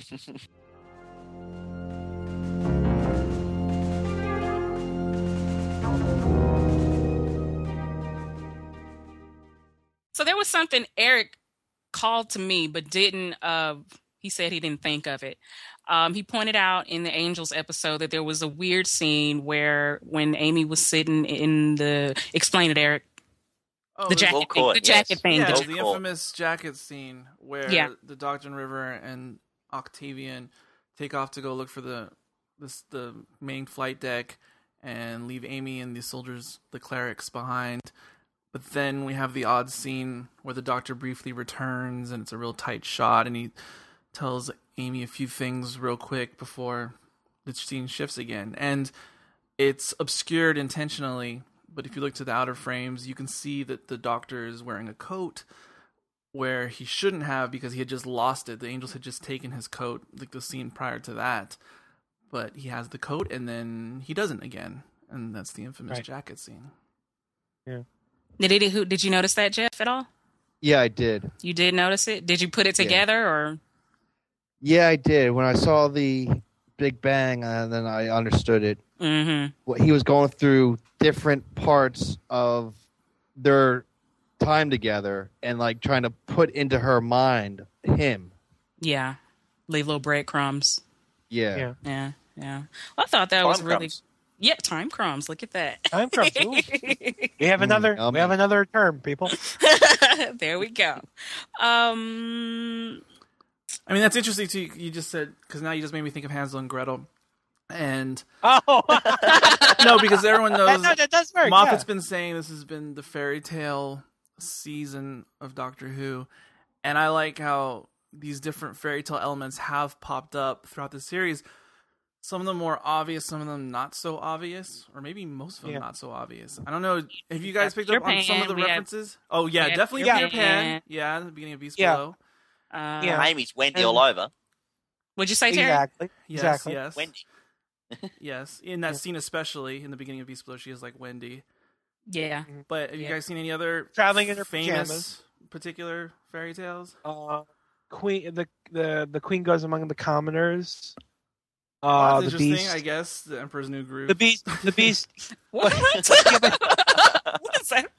So there was something Eric called to me, but didn't. Uh, he said he didn't think of it. Um, he pointed out in the Angels episode that there was a weird scene where when Amy was sitting in the. Explain it, Eric. Oh, The there's- jacket Well thing. caught, The jacket yes. thing. yeah, the Well the jacket- caught. infamous jacket scene where Yeah. the Doctor and River and Octavian take off to go look for the this the main flight deck and leave Amy and the soldiers, the clerics, behind. But then we have the odd scene where the Doctor briefly returns, and it's a real tight shot, and he tells Amy a few things real quick before the scene shifts again. And it's obscured intentionally, but if you look to the outer frames, you can see that the Doctor is wearing a coat where he shouldn't have because he had just lost it. The Angels had just taken his coat, like the scene prior to that. But he has the coat, and then he doesn't again. And that's the infamous Right. jacket scene. Did it, who, did you notice that, Jeff, at all? Yeah, I did. You did notice it? Did you put it Yeah. together or? Yeah, I did. When I saw the Big Bang, uh, then I understood it. Mm-hmm. What he was going through different parts of their time together and like trying to put into her mind him. Yeah. Leave little breadcrumbs. Yeah. Yeah. Yeah. Yeah. Well, I thought that was Time really. crumbs. Yeah, time crumbs. Look at that. Time crumbs. Ooh. We have another. yummy. we have another term, people. There we go. Um. I mean, that's interesting too. You just said, because now you just made me think of Hansel and Gretel. And Oh, no, because everyone that, knows no, that does work. Moffat's yeah. been saying this has been the fairy tale season of Doctor Who, and I like how these different fairy tale elements have popped up throughout the series. some of them more obvious, some of them not so obvious, or maybe most of them Yeah. not so obvious. I don't know. Have you guys picked Peter up on some of Pan, the we have- references? Oh yeah, we have definitely Peter Peter Pan. Pan. Yeah, the beginning of Beast Yeah. Below. Uh, Yeah. Amy's Wendy And- all over. What'd you say, Terry? Exactly. Yes, exactly. yes, Wendy. yes. In that Yeah. scene, especially in the beginning of Beast Below, she is like Wendy. Yeah. But have you Yeah. guys seen any other Traveling in her famous pajamas. particular fairy tales? Uh, Queen, the the the Queen goes among the commoners. Oh, Uh, that's the interesting. beast. I guess the Emperor's New Groove. The beast. The beast. What? What is that?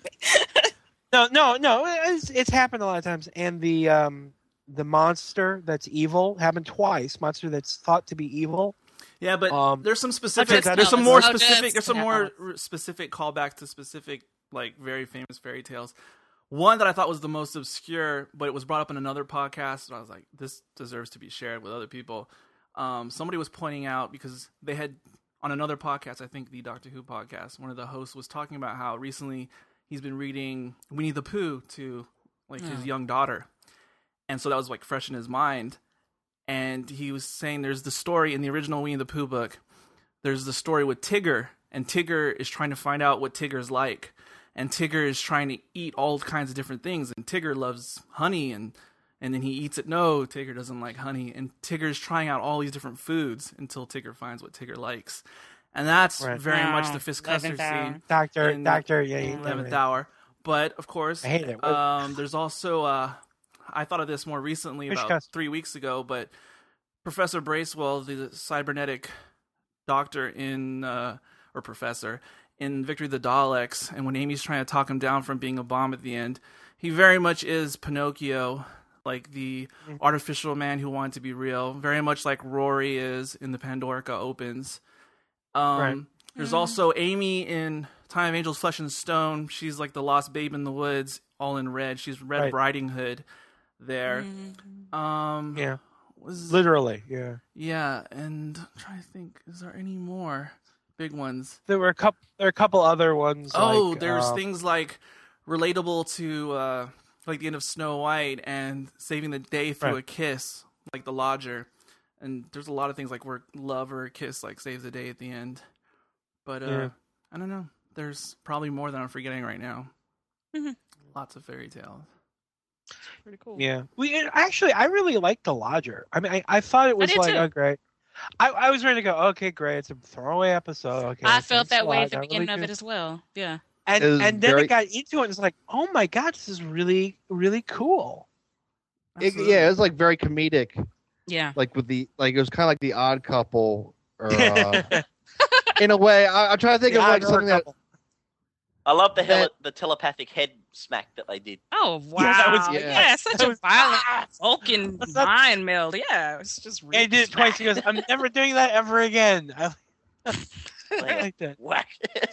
No, no, no. It's, it's happened a lot of times, and the um the monster that's evil happened twice. Monster that's thought to be evil. Yeah, but Um, there's some specific. just There's some tell more us. Oh, specific. just There's some tell more us. r- specific callbacks to specific, like very famous fairy tales. One that I thought was the most obscure, but it was brought up in another podcast, and I was like, this deserves to be shared with other people. Um, somebody was pointing out because they had on another podcast, I think the Doctor Who podcast, one of the hosts was talking about how recently he's been reading Winnie the Pooh to like his Oh. young daughter, and so that was like fresh in his mind. And he was saying there's the story in the original Winnie the Pooh book. There's the story with Tigger, and Tigger is trying to find out what Tigger's like. And Tigger is trying to eat all kinds of different things. And Tigger loves honey, and, and then he eats it. No, Tigger doesn't like honey. And Tigger's trying out all these different foods until Tigger finds what Tigger likes. And that's Right. very Wow. much the Fisk Custer Eleventh hour. scene Doctor, in Doctor, yeah, you eleventh hour. But, of course, I hate it. um, there's also, uh, I thought of this more recently, Fish about Custer. three weeks ago, but Professor Bracewell, the cybernetic doctor in, uh, or professor, in Victory of the Daleks, and when Amy's trying to talk him down from being a bomb at the end, he very much is Pinocchio, like the Mm. artificial man who wanted to be real, very much like Rory is in the Pandorica Opens. Um, Right. There's also Amy in Time of Angels, Flesh and Stone. She's like the lost babe in the woods, all in red. She's Red Right. Riding Hood there. Mm-hmm. Um, Yeah, was literally. Yeah, yeah, and I'm trying to think, is there any more big ones? there were a couple. There are a couple other ones. Oh, like, there's uh, things like relatable to uh, like the end of Snow White and saving the day through Right. a kiss, like the Lodger. And there's a lot of things like where love or a kiss like saves the day at the end. But uh, Yeah. I don't know. There's probably more than I'm forgetting right now. Mhm. Lots of fairy tales. Pretty cool. Yeah, we actually, I really liked the Lodger. I mean, I, I thought it was did like, too. oh, great. I, I was ready to go. Okay, great. It's a throwaway episode. Okay, I thanks felt that a way lot. at the I really beginning of do. it as well. Yeah. And It was and then very- it got into it. And it's like, oh my god, this is really really cool. It, Absolutely. yeah, it was like very comedic, Yeah. like with the like it was kind of like the Odd Couple, or uh, in a way. I, I'm trying to think The of like Odd something that. Couple. I love the hel- That- the telepathic head smack that they did. Oh wow! Yeah, that was- yeah, yeah. such That a was- violent Ah! Vulcan That's not- mind meld. Yeah, it's just really And he did it twice. He goes, I'm never doing that ever again. I, I like that. Whack.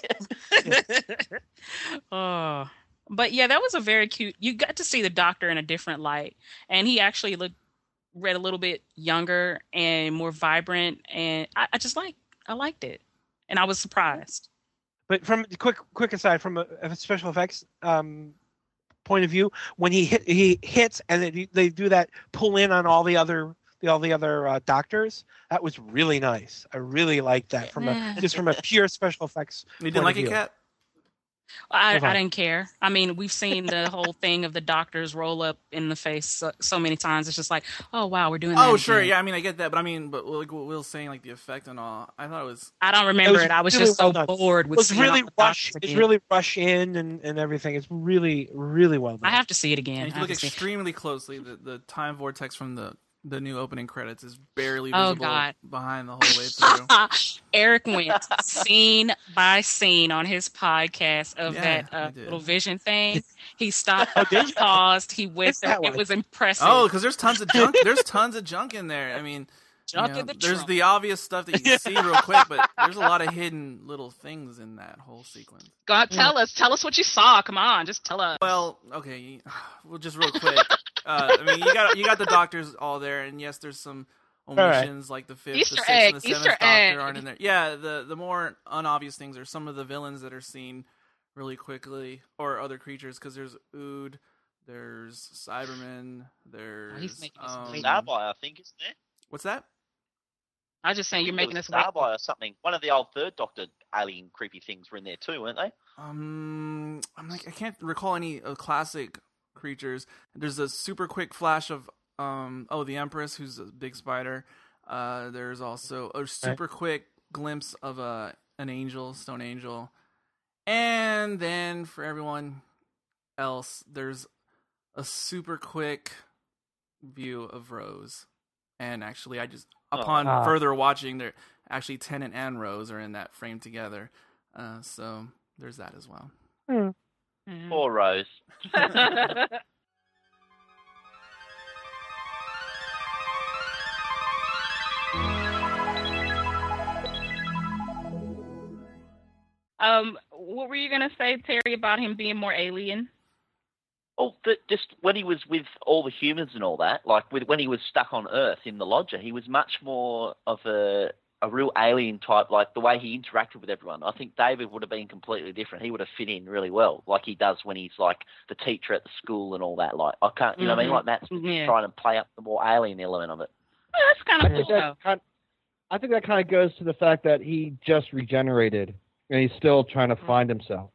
Oh, but yeah, that was a very cute. You got to see the Doctor in a different light, and he actually looked read a little bit younger and more vibrant, and I, I just like I liked it, and I was surprised. But from quick quick aside from a, a special effects um, point of view, when he hit he hits and they, they do that pull in on all the other the all the other uh, doctors, that was really nice. I really liked that from a just from a pure special effects. You didn't point like of it, view. Kat? I, Okay. I didn't care. I mean, we've seen the whole thing of the doctors roll up in the face so, so many times. It's just like, oh wow, we're doing that. Oh, sure. again. Yeah, I mean, I get that. But I mean, but like what Will's saying, like the effect and all, I thought it was. I don't remember was it. I was really just so well done. bored It with was seeing really all the rush. doctors It's again. really rush in and, and everything. It's really really well done. I have to see it again. And if I you look have to see it. extremely closely, the, the time vortex from the, the new opening credits is barely Oh, visible God. behind the whole way through. Eric went scene by scene on his podcast of Yeah, that I uh, did. little vision thing. He stopped, Oh, did you? paused. He went It's there. that It way. was impressive. Oh, because there's tons of junk. There's tons of junk in there. I mean, you Junk know, in the there's trunk. the obvious stuff that you can see real quick, but there's a lot of hidden little things in that whole sequence. Go on, tell us. Tell us what you saw. Come on, just tell us. Well, okay, well, just real quick. Uh, I mean, you got you got the doctors all there, and yes, there's some right. omissions like the fifth, Easter the sixth, egg, and the seventh Easter Doctor egg. aren't in there. Yeah, the the more unobvious things are some of the villains that are seen really quickly, or other creatures, because there's Ood, there's Cybermen, there's Oh, he's making us um, wait. Starby, I think, isn't there? what's that? I was just saying you're There making was us wait. Starboy or something. One of the old Third Doctor alien creepy things were in there too, weren't they? Um, I'm like I can't recall any uh, classic creatures. There's a super quick flash of um oh the Empress, who's a big spider. Uh, there's also a super quick glimpse of a an angel, stone angel, and then for everyone else, there's a super quick view of Rose. And actually, I just upon Ah. further watching, there actually Tennant and Rose are in that frame together. Uh, so there's that as well. Mhm. Poor Rose. um, what were you gonna say, Terry, about him being more alien? Oh, but just when he was with all the humans and all that, like with, when he was stuck on Earth in the lodger, he was much more of a a real alien type, like the way he interacted with everyone. I think David would have been completely different. He would have fit in really well, like he does when he's like the teacher at the school and all that. Like I can't, you know what I mean? Like Matt's Yeah. trying to play up the more alien element of it. Oh, that's kind I of think cool. that kind I think that kind of goes to the fact that he just regenerated and he's still trying to find himself.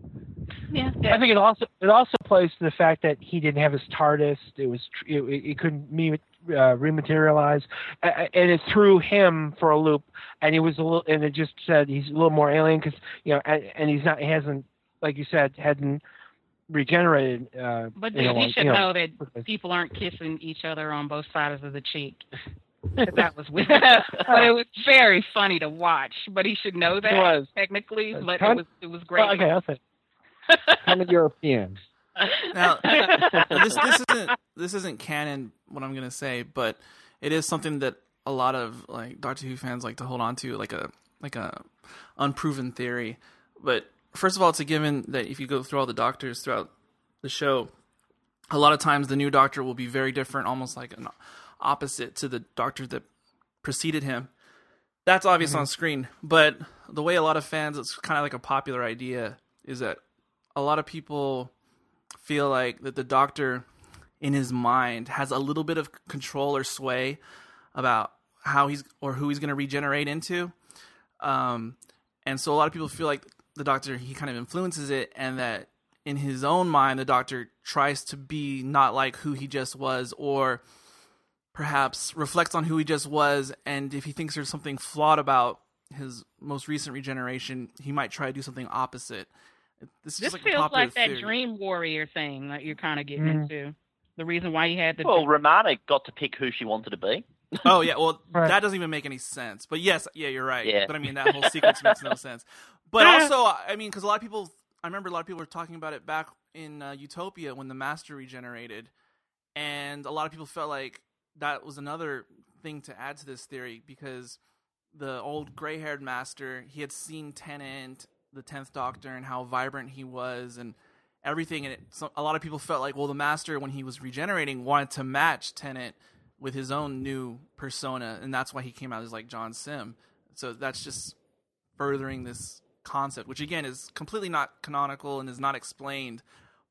Yeah. I think it also it also plays to the fact that he didn't have his TARDIS. It was tr- it, it couldn't me uh, rematerialize, uh, and it threw him for a loop. And he was a little, and it just said he's a little more alien because you know, and, and he's not, he hasn't, like you said, hadn't regenerated. Uh, But in a he long- should you know that people aren't kissing each other on both sides of the cheek. That was weird. But it was very funny to watch. But he should know that It was. technically. It's But kind- it was it was great. Well, okay, I'll say. Kind of European. Now, this this isn't this isn't canon, what I'm gonna say, but it is something that a lot of like Doctor Who fans like to hold on to, like a like a unproven theory. But first of all, it's a given that if you go through all the Doctors throughout the show, a lot of times the new Doctor will be very different, almost like an opposite to the Doctor that preceded him. That's obvious Mm-hmm. on screen, but the way a lot of fans, it's kind of like a popular idea, is that a lot of people feel like that the Doctor in his mind has a little bit of control or sway about how he's or who he's going to regenerate into. Um, and so a lot of people feel like the Doctor, he kind of influences it, and that in his own mind, the Doctor tries to be not like who he just was, or perhaps reflects on who he just was. And if he thinks there's something flawed about his most recent regeneration, he might try to do something opposite. This, is This just like a feels popular like that theory. Dream Warrior thing that you're kind of getting Mhm. into. The reason why he had the Well, Romana got to pick who she wanted to be. Oh yeah, well Right. that doesn't even make any sense. But yes, yeah, you're right. Yeah. But I mean that whole sequence makes no sense. But also, I mean, because a lot of people, I remember a lot of people were talking about it back in uh, Utopia when the Master regenerated, and a lot of people felt like that was another thing to add to this theory, because the old gray-haired Master, he had seen Tennant, the tenth Doctor, and how vibrant he was, and everything. And it, so a lot of people felt like, well, the Master, when he was regenerating, wanted to match Tennant with his own new persona, and that's why he came out as like John Sim. So that's just furthering this concept, which again is completely not canonical and is not explained.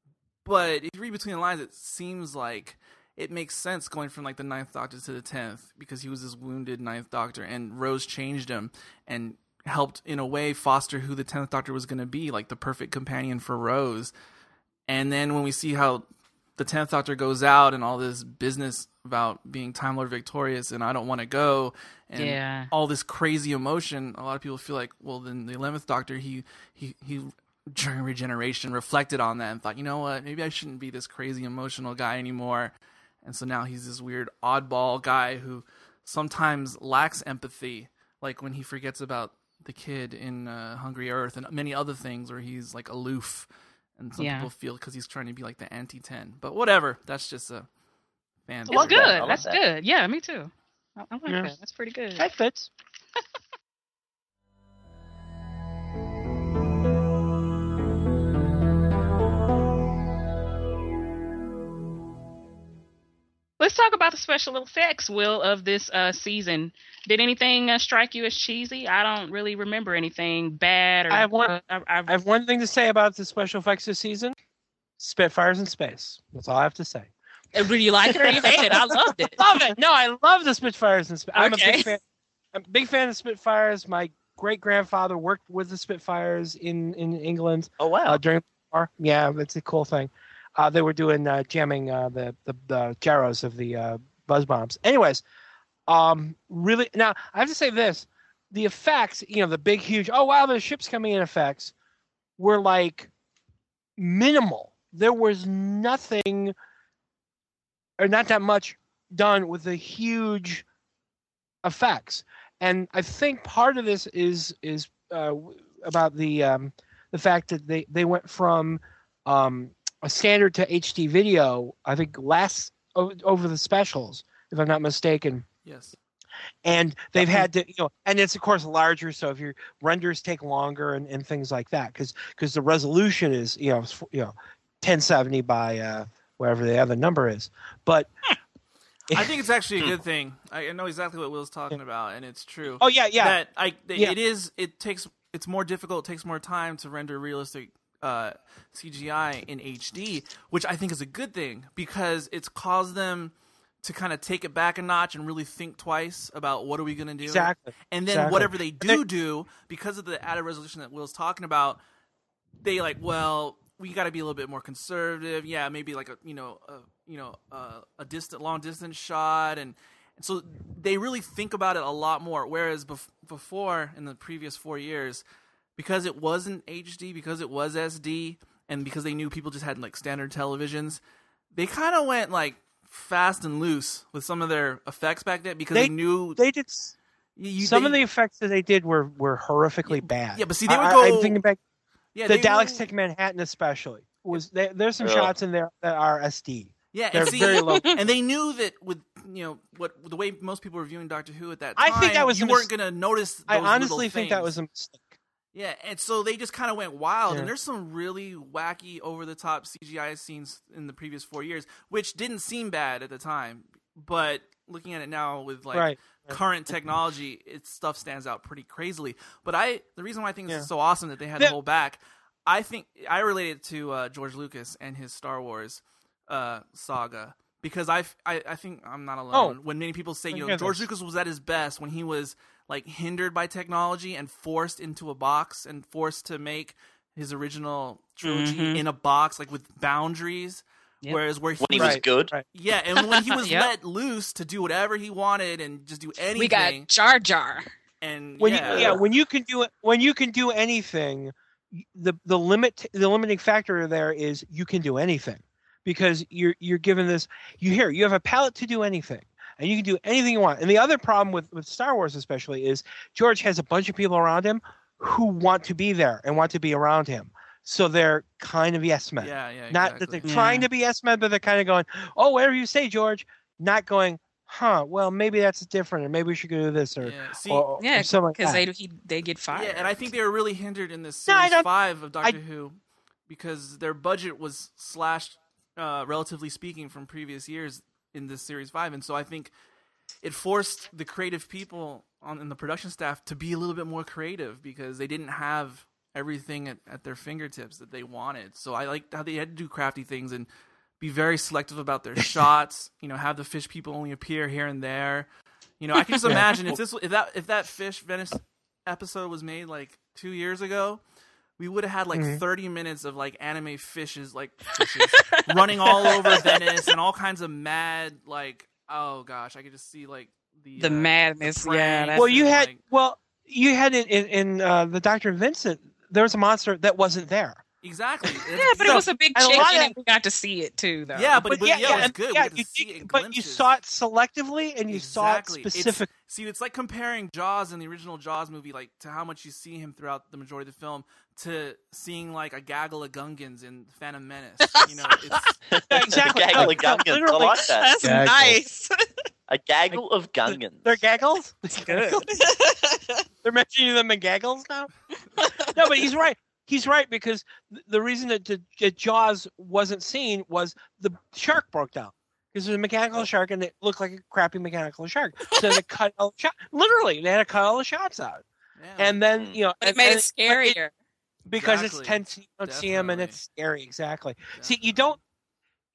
But if you read between the lines, it seems like it makes sense going from like the ninth Doctor to the tenth, because he was this wounded ninth Doctor, and Rose changed him and helped in a way foster who the tenth Doctor was going to be, like the perfect companion for Rose. And then when we see how the tenth Doctor goes out and all this business about being Time Lord victorious and I don't want to go, and Yeah. all this crazy emotion, a lot of people feel like, well, then the eleventh Doctor, he he he during regeneration reflected on that and thought, you know what, maybe I shouldn't be this crazy emotional guy anymore. And so now he's this weird oddball guy who sometimes lacks empathy, like when he forgets about the kid in uh, Hungry Earth and many other things where he's like aloof. And some Yeah. people feel because he's trying to be like the anti-ten. But whatever, that's just a fan. It's like good. that. I like That's that. good. Yeah, me too. I, I like Yeah. that. That's pretty good. That fits. Let's talk about the special effects, Will, of this uh, season. Did anything uh, strike you as cheesy? I don't really remember anything bad. Or I have one- uh, I, I, I have one thing to say about the special effects this season: Spitfires in space. That's all I have to say. do you like it or you hate it? I loved it. Love it. No, I love the Spitfires in space. I'm a Okay. big fan. I'm a big fan of Spitfires. My great grandfather worked with the Spitfires in, in England Oh wow! uh, during the war. Yeah, it's a cool thing. Uh, they were doing uh, jamming uh, the, the the gyros of the uh, buzz bombs. Anyways, um, really now I have to say this: the effects, you know, the big, huge, oh wow, the ship's coming in effects, were like minimal. There was nothing, or not that much, done with the huge effects. And I think part of this is is uh, about the um, the fact that they, they went from um, a standard to H D video, I think last o- over the specials, if I'm not mistaken. Yes. And they've had to, you know, and it's of course larger, so if your renders take longer and, and things like that, because because the resolution is, you know, you know, ten seventy by uh, whatever the other number is. But I think it's actually a good thing. I know exactly what Will's talking about, and it's true. Oh yeah, yeah. That I that Yeah. it is. It takes. It's more difficult. It takes more time to render realistic uh, C G I in H D, which I think is a good thing because it's caused them to kind of take it back a notch and really think twice about what are we going to do. Exactly. And then Exactly. whatever they do do, because of the added resolution that Will's talking about, they like, well, we got to be a little bit more conservative. Yeah, maybe like a you know a, you know a, a distant long distance shot, and, and so they really think about it a lot more. Whereas bef- before in the previous four years, because it wasn't H D, because it was S D, and because they knew people just had like standard televisions, they kind of went like fast and loose with some of their effects back then because they, They- knew They did s- you, some they- of the effects that they did were, were horrifically bad. yeah, but see, they would I, go- I, I'm thinking back. yeah, The they Daleks would- Take Manhattan, especially, was there, there's some Ugh. shots in there that are S D. Yeah, They're and see, very low. and they knew that with you know what the way most people were viewing Doctor Who at that time, I think that was you a weren't mis- going to notice. Those I honestly little think that things. was a mistake. Yeah, and so they just kind of went wild. Yeah. And there's some really wacky, over the top C G I scenes in the previous four years, which didn't seem bad at the time, but looking at it now with like Right. current technology, it stuff stands out pretty crazily. But I, the reason why I think this Yeah. is so awesome that they had Yeah. to hold back, I think I relate it to uh, George Lucas and his Star Wars uh, saga. Because I, I, I think I'm not alone. Oh. When many people say, you know, Yeah, George that's- Lucas was at his best when he was like hindered by technology and forced into a box and forced to make his original trilogy Mhm. in a box, like with boundaries. Yep. Whereas where he, When he was, was Right, good, right. yeah, and when he was Yep. let loose to do whatever he wanted and just do anything, We got Jar Jar. and When yeah, you, yeah, when you can do it, when you can do anything, the the limit, the limiting factor there is you can do anything, because you're you're given this. You hear you have a palette to do anything, and you can do anything you want. And the other problem with with Star Wars, especially, is George has a bunch of people around him who want to be there and want to be around him. So they're kind of yes men. yeah, yeah, Not exactly. that they're Yeah. trying to be yes men, but they're kind of going, "Oh, whatever you say, George." Not going, "Huh? Well, maybe that's different, or maybe we should go do this, or Yeah, see, or, or Yeah, something like because that." they he, they get fired. yeah, and I think they were really hindered in this No, I series don't- five of Doctor I- Who because their budget was slashed, uh, relatively speaking, from previous years in this series five, and so I think it forced the creative people on in the production staff to be a little bit more creative because they didn't have everything at, at their fingertips that they wanted. So I liked how they had to do crafty things and be very selective about their shots. You know, have the fish people only appear here and there. You know, I can just Yeah. imagine if this if that if that Fish Venice episode was made like two years ago, we would have had like Mhm. thirty minutes of like anime fishes, like fishes running all over Venice and all kinds of mad, like, oh gosh, I could just see like the the uh, madness. the Yeah, pranks that's, Well, you and, had like- well, you had in in, in uh, the Doctor Vincent. There was a monster that wasn't there. exactly. yeah, but it So- was a big and a chicken, lot of- and we got to see it too, though. Yeah, but, but yeah, it was and- good. yeah, we had to you see did- it in but you glimpses. saw it selectively, and you Exactly. saw it It's- specific. See, it's like comparing Jaws and the original Jaws movie, like to how much you see him throughout the majority of the film, to seeing like a gaggle of Gungans in Phantom Menace. You know, it's Exactly. A gaggle No, of Gungans. I literally. like that. That's Gaggle. nice. A gaggle of Gungans. They're gaggles. Good. They're mentioning them in gaggles now. No, but he's right. He's right, because th- the reason that, that that Jaws wasn't seen was the shark broke down. Because it was a mechanical shark, and it looked like a crappy mechanical shark. So they cut all the shot. Literally, they had to cut all the shots out. yeah. And then you know, But it and- made and it scarier. because Exactly. it's tense. You don't see him, and Definitely. it's scary. Exactly. See, you Definitely. don't.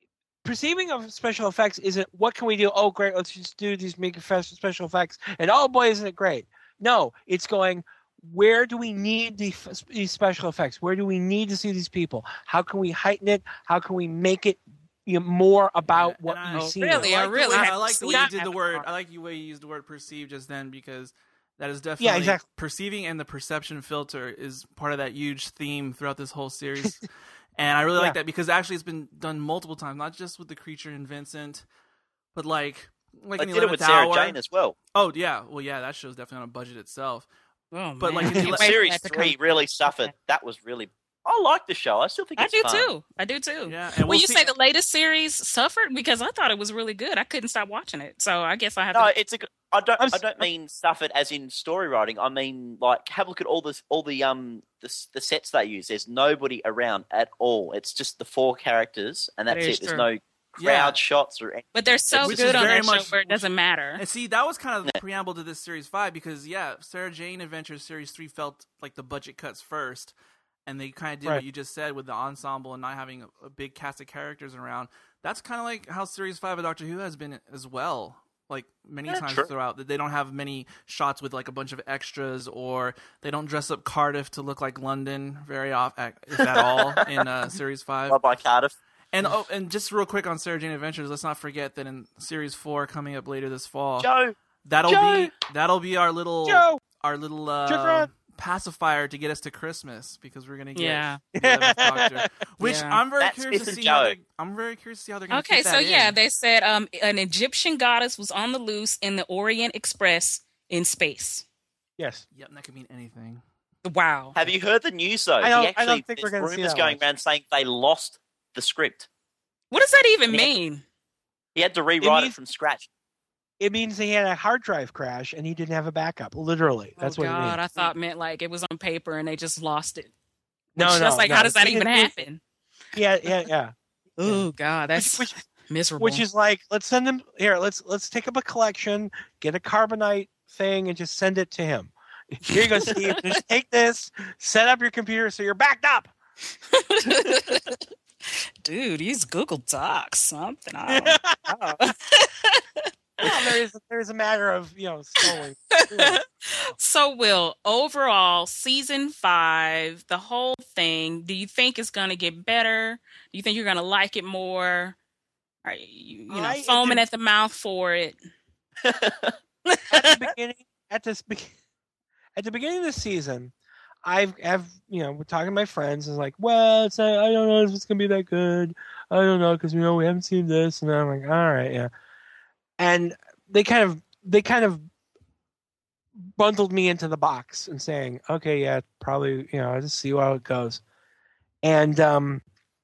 perceiving of special effects isn't what can we do? Oh, great, let's just do these make special effects, and oh boy, isn't it great? No, it's going. Where do we need these, these special effects? Where do we need to see these people? How can we heighten it? How can we make it you know, more about Yeah, what and we've I- seen? Really? I I like really the way, have I like to the way see you that. did the word. I like the way you used the word perceive just then because that is definitely exactly. perceiving, and the perception filter is part of that huge theme throughout this whole series. And I really Yeah. like that because actually it's been done multiple times, not just with the creature in Vincent, but like like They in the did it with eleventh Sarah hour. Jane as well. Oh yeah, well yeah, that show's definitely on a budget itself. Oh, But, man. like, I if you can't let- wait for Series that to three come. really suffered. That was really. I like the show. I still think I it's do fun. too. I do too. Yeah, and When we'll you see- say the latest series suffered, because I thought it was really good. I couldn't stop watching it. So I guess I have No, to. it's a. good- I don't. I'm I s- don't mean suffered as in story writing. I mean like have a look at all this, all the um the, s- the sets they use. There's nobody around at all. It's just the four characters, and That that's is it. There's true. no crowd Yeah. shots or anything. But they're so Which is good on very that show much- where it doesn't matter. And see, that was kind of the preamble to this series five because yeah, Sarah Jane Adventures series three felt like the budget cuts first, and they kind of did Right. what you just said with the ensemble and not having a, a big cast of characters around. That's kind of like how series five of Doctor Who has been as well. Like many Yeah, times true. throughout, that they don't have many shots with like a bunch of extras, or they don't dress up Cardiff to look like London very often, if at all, in uh, series five. Bye bye Cardiff. And oh, and just real quick on Sarah Jane Adventures, let's not forget that in series four coming up later this fall, Joe. that'll Joe! be that'll be our little Joe! our little Joe uh, Grant! pacifier to get us to Christmas because we're gonna get Yeah. the eleventh Doctor, which Yeah. I'm very That's curious to Smith and see. How Joe. they, I'm very curious to see how they're gonna Okay, fit so that yeah, in. they said um, an Egyptian goddess was on the loose in the Orient Express in space. Yes. Yep, and that could mean anything. Wow. Have you heard the news though? I don't- He I actually, don't think we're there's gonna see rumors that going much. around saying they lost the script. What does that even Yeah. mean? He had to rewrite it, means- from scratch. It means he had a hard drive crash and he didn't have a backup. Literally, that's oh, what God, it means. I thought meant like it was on paper and they just lost it. No, Which, no, that's like, no. how does that It- even it- happen? Yeah, yeah, yeah. Oh God, that's Which, miserable. which is like, let's send him here. Let's let's take up a collection, get a carbonite thing, and just send it to him. Here you go, Steve. Just take this, set up your computer so you're backed up. dude, use Google Docs something. I don't know. Well, there is there is a matter of you know slowly. So, Will, overall, season five, the whole thing, do you think it's going to get better? Do you think you're going to like it more? Are you, you know, I- foaming at the mouth for it? at the beginning at this be- at the beginning of the season, I've have you know we're talking to my friends and it's like, well, it's not, I don't know if it's gonna be that good. I don't know because you know we haven't seen this, and I'm like, all right, yeah. And they kind of they kind of bundled me into the box and saying, okay, yeah, probably you know I'll just see how it goes. And um,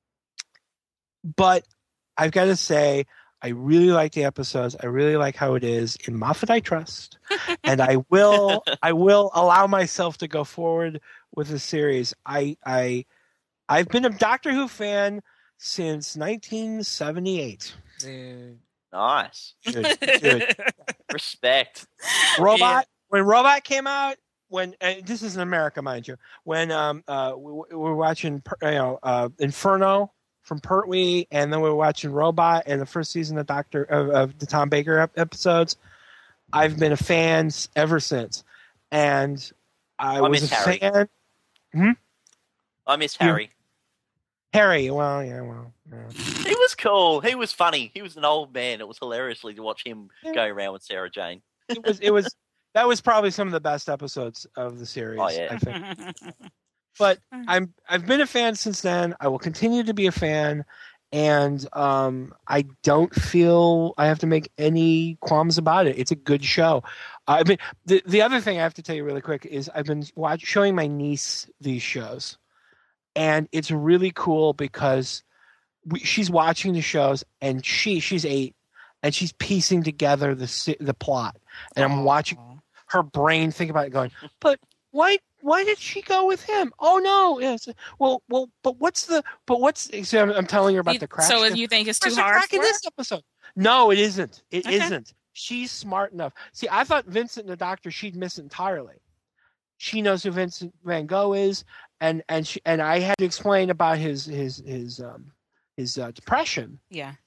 but I've got to say, I really like the episodes. I really like how it is. In Moffat, I trust, and I will. I will allow myself to go forward with the series. I, I, I've been a Doctor Who fan since nineteen seventy-eight. Nice. Dude, dude. Respect. Robot. When Robot came out, when uh, this is in America, mind you, when um uh we, we were watching you know uh Inferno from Pertwee, and then we were watching Robot and the first season of Doctor of, of the Tom Baker ep- episodes. I've been a fan s- ever since, and I, I was miss a Harry. fan. I miss You- Harry. Harry, well, yeah, well, yeah. He was cool. He was funny. He was an old man. It was hilariously to watch him Yeah. go around with Sarah Jane. it was it was that was probably some of the best episodes of the series. Oh, yeah. I think. But I'm I've been a fan since then. I will continue to be a fan, and um, I don't feel I have to make any qualms about it. It's a good show. I mean, the the other thing I have to tell you really quick is I've been watch, showing my niece these shows, and it's really cool because we, she's watching the shows, and she she's eight, and she's piecing together the si- the plot, and I'm watching her brain think about it, going, but why? Why did she go with him? Oh no! Yes. Well, well, but what's the? But what's? So I'm, I'm telling her about You- the crack. so stuff. you think it's too Where's the hard crack for in her? this episode? No, it isn't. It Okay. not She's smart enough. See, I thought Vincent and the Doctor she'd miss entirely. She knows who Vincent Van Gogh is, and and she and I had to explain about his his his um his uh, depression. Yeah.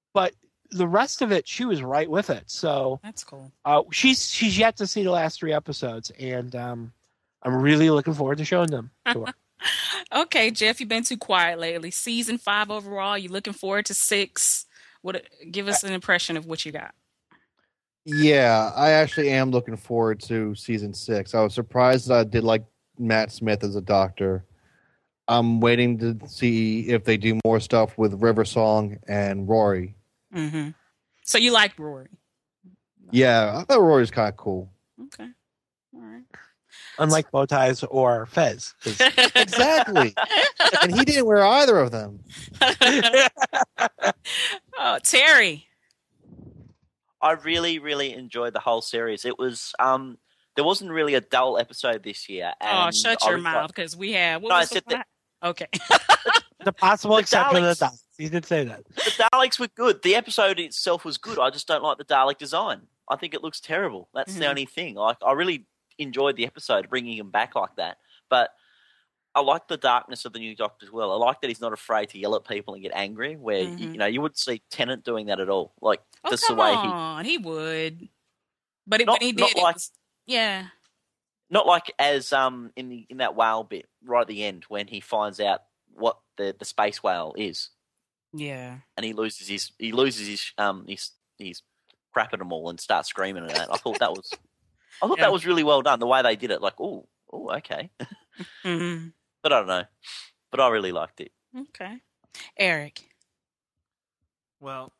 but the rest of it, she was right with it. So That's cool. uh, she's she's yet to see the last three episodes, and um, I'm really looking forward to showing them to her. Okay, Jeff, you've been too quiet lately. Season five overall. You looking forward to six? What? Give us an impression of what you got. Yeah, I actually am looking forward to season six. I was surprised that I did like Matt Smith as a doctor. I'm waiting to see if they do more stuff with River Song and Rory. Mm-hmm. So you like Rory? Yeah, I thought Rory's kind of cool. Okay. All right. Unlike bow ties or Fez. 'Cause- Exactly. And he didn't wear either of them. Oh, Terry. I really, really enjoyed the whole series. It was um, there wasn't really a dull episode this year. Oh, And shut I your was mouth, like- because we had. What No, I was the said that- fi- Okay. the possible The exception of the Daleks. Daleks. You did say that. The Daleks were good. The episode itself was good. I just don't like the Dalek design. I think it looks terrible. That's Mhm. the only thing. Like, I really enjoyed the episode, bringing him back like that. But I like the darkness of the new Doctor as well. I like that he's not afraid to yell at people and get angry. Where Mhm. you, you know you wouldn't see Tennant doing that at all. Like Oh, just the come way he, on. He would. But it, Not- when he not did, it like- was, yeah. not like as um in the in that whale bit right at the end when he finds out what the, the space whale is, Yeah. and he loses his he loses his um his his crap at them all and starts screaming at that. I thought that was I thought Yeah. that was really well done the way they did it. Like oh oh okay, hmm but I don't know, but I really liked it. Okay. Eric. Well,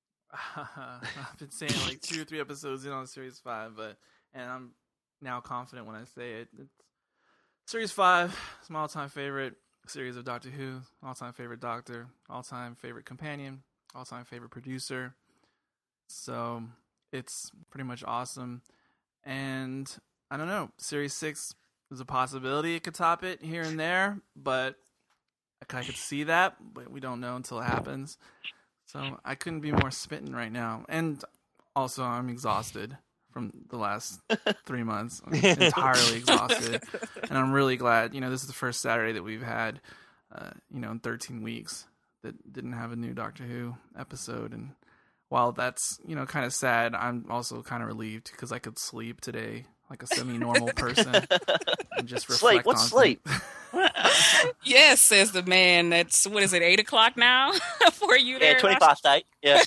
I've been saying like two or three episodes in on series five, but and I'm now confident when I say it. It's series five is my all-time favorite series of Doctor Who, all-time favorite Doctor, all-time favorite companion, all-time favorite producer. So it's pretty much awesome, and I don't know. Series six is a possibility it could top it here and there, but I could see that, but we don't know until it happens. So I couldn't be more smitten right now. And also, I'm exhausted from the last three months. I'm entirely exhausted. And I'm really glad, you know, this is the first Saturday that we've had, uh, you know, in thirteen weeks that didn't have a new Doctor Who episode. And while that's, you know, kind of sad, I'm also kind of relieved because I could sleep today like a semi-normal person and just reflect Sleep? What's on sleep? things. Yes, says the man. That's, what is it, eight o'clock now for you there? Yeah, twenty past eight. Yeah.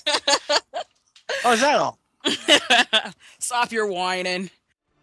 Oh, is that all? Stop your whining.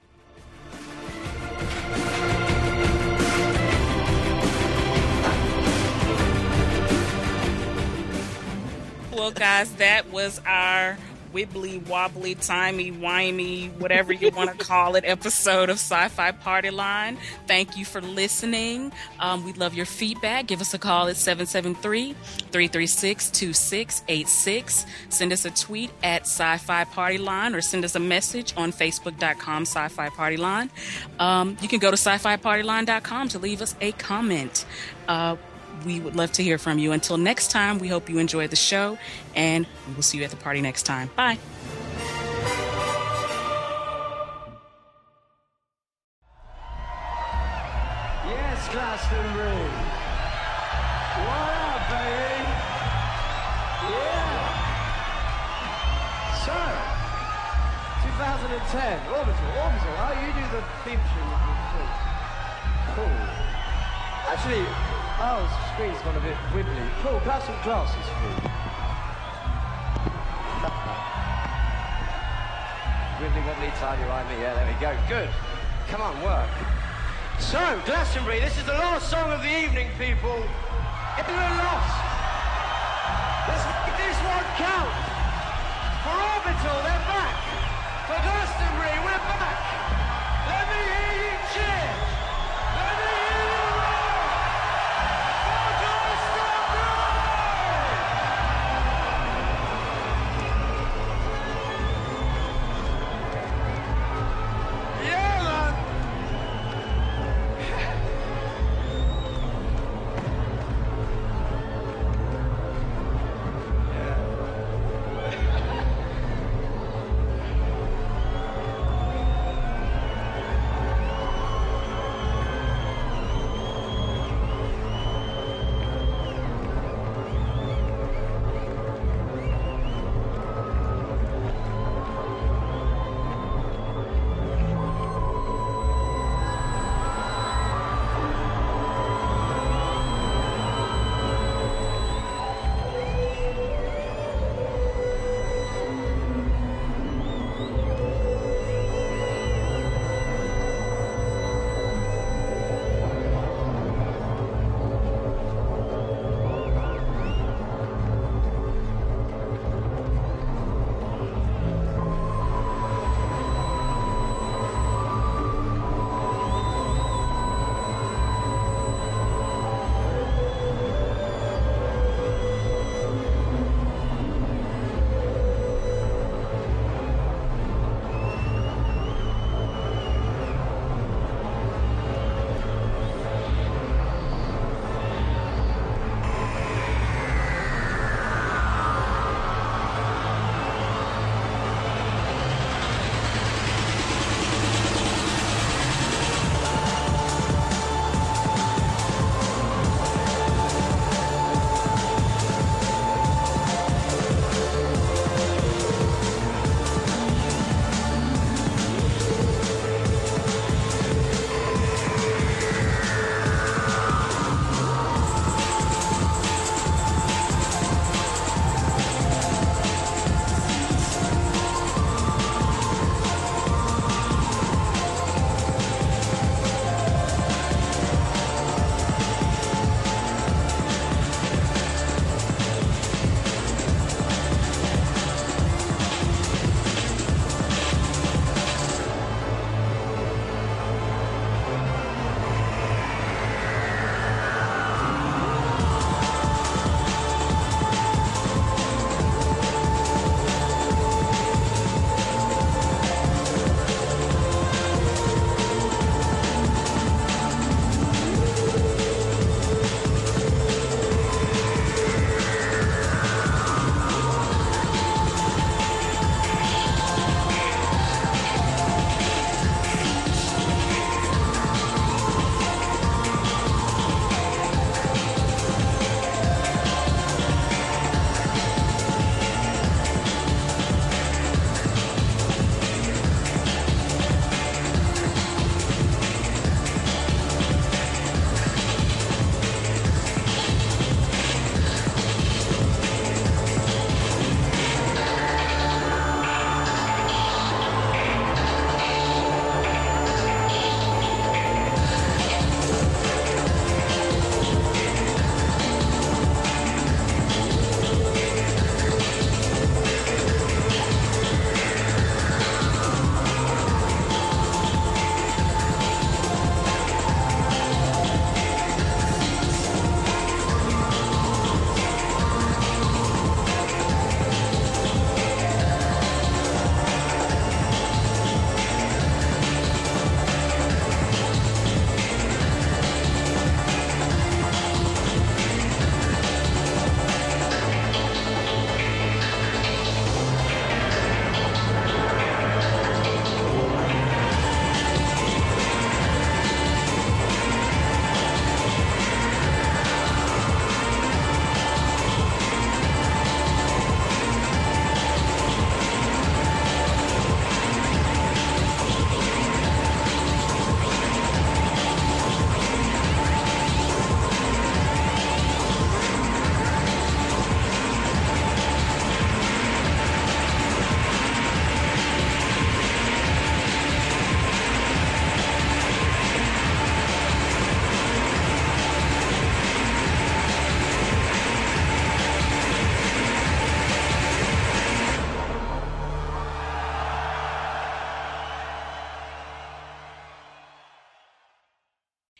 Well, guys, that was our wibbly wobbly, timey wimey, whatever you want to call it, episode of Sci-Fi Party Line. Thank you for listening. Um, we love your feedback. Give us a call at seven seven three, three three six, two six eight six. Send us a tweet at Sci-Fi Party Line or send us a message on facebook dot com Sci-Fi Party Line. Um, you can go to sci fi party line dot com to leave us a comment. Uh, We would love to hear from you. Until next time, we hope you enjoyed the show, and we will see you at the party next time. Bye. Yes, Glastonbury. What up, baby? Yeah. So, twenty ten, Orbital, Orbital. Oh, you do the theme tune. Cool. Actually, oh, the screen's gone a bit wibbly. Cool, grab some glasses, please. Wibbly wobbly, timey-wimey. Yeah, there we go. Good. Come on, work. So, Glastonbury, this is the last song of the evening, people. If you're lost, let's make this one count. For Orbital, they're back. For Glastonbury, we're back. Let me hear you cheer. Let me hear you roar. For Glastonbury! Yeah, man.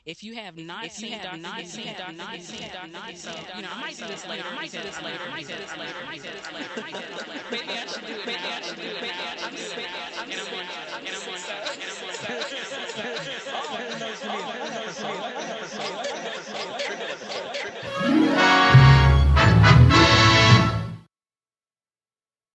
If you have not seen Doctor not seen Doctor not seen Doctor not so you know I might do this later. I might do this later. I might do this later. I might do this later. I might do this later. Maybe I should do it. Maybe I should do it. Maybe I should do it. I'm I'm and I'm on and I'm on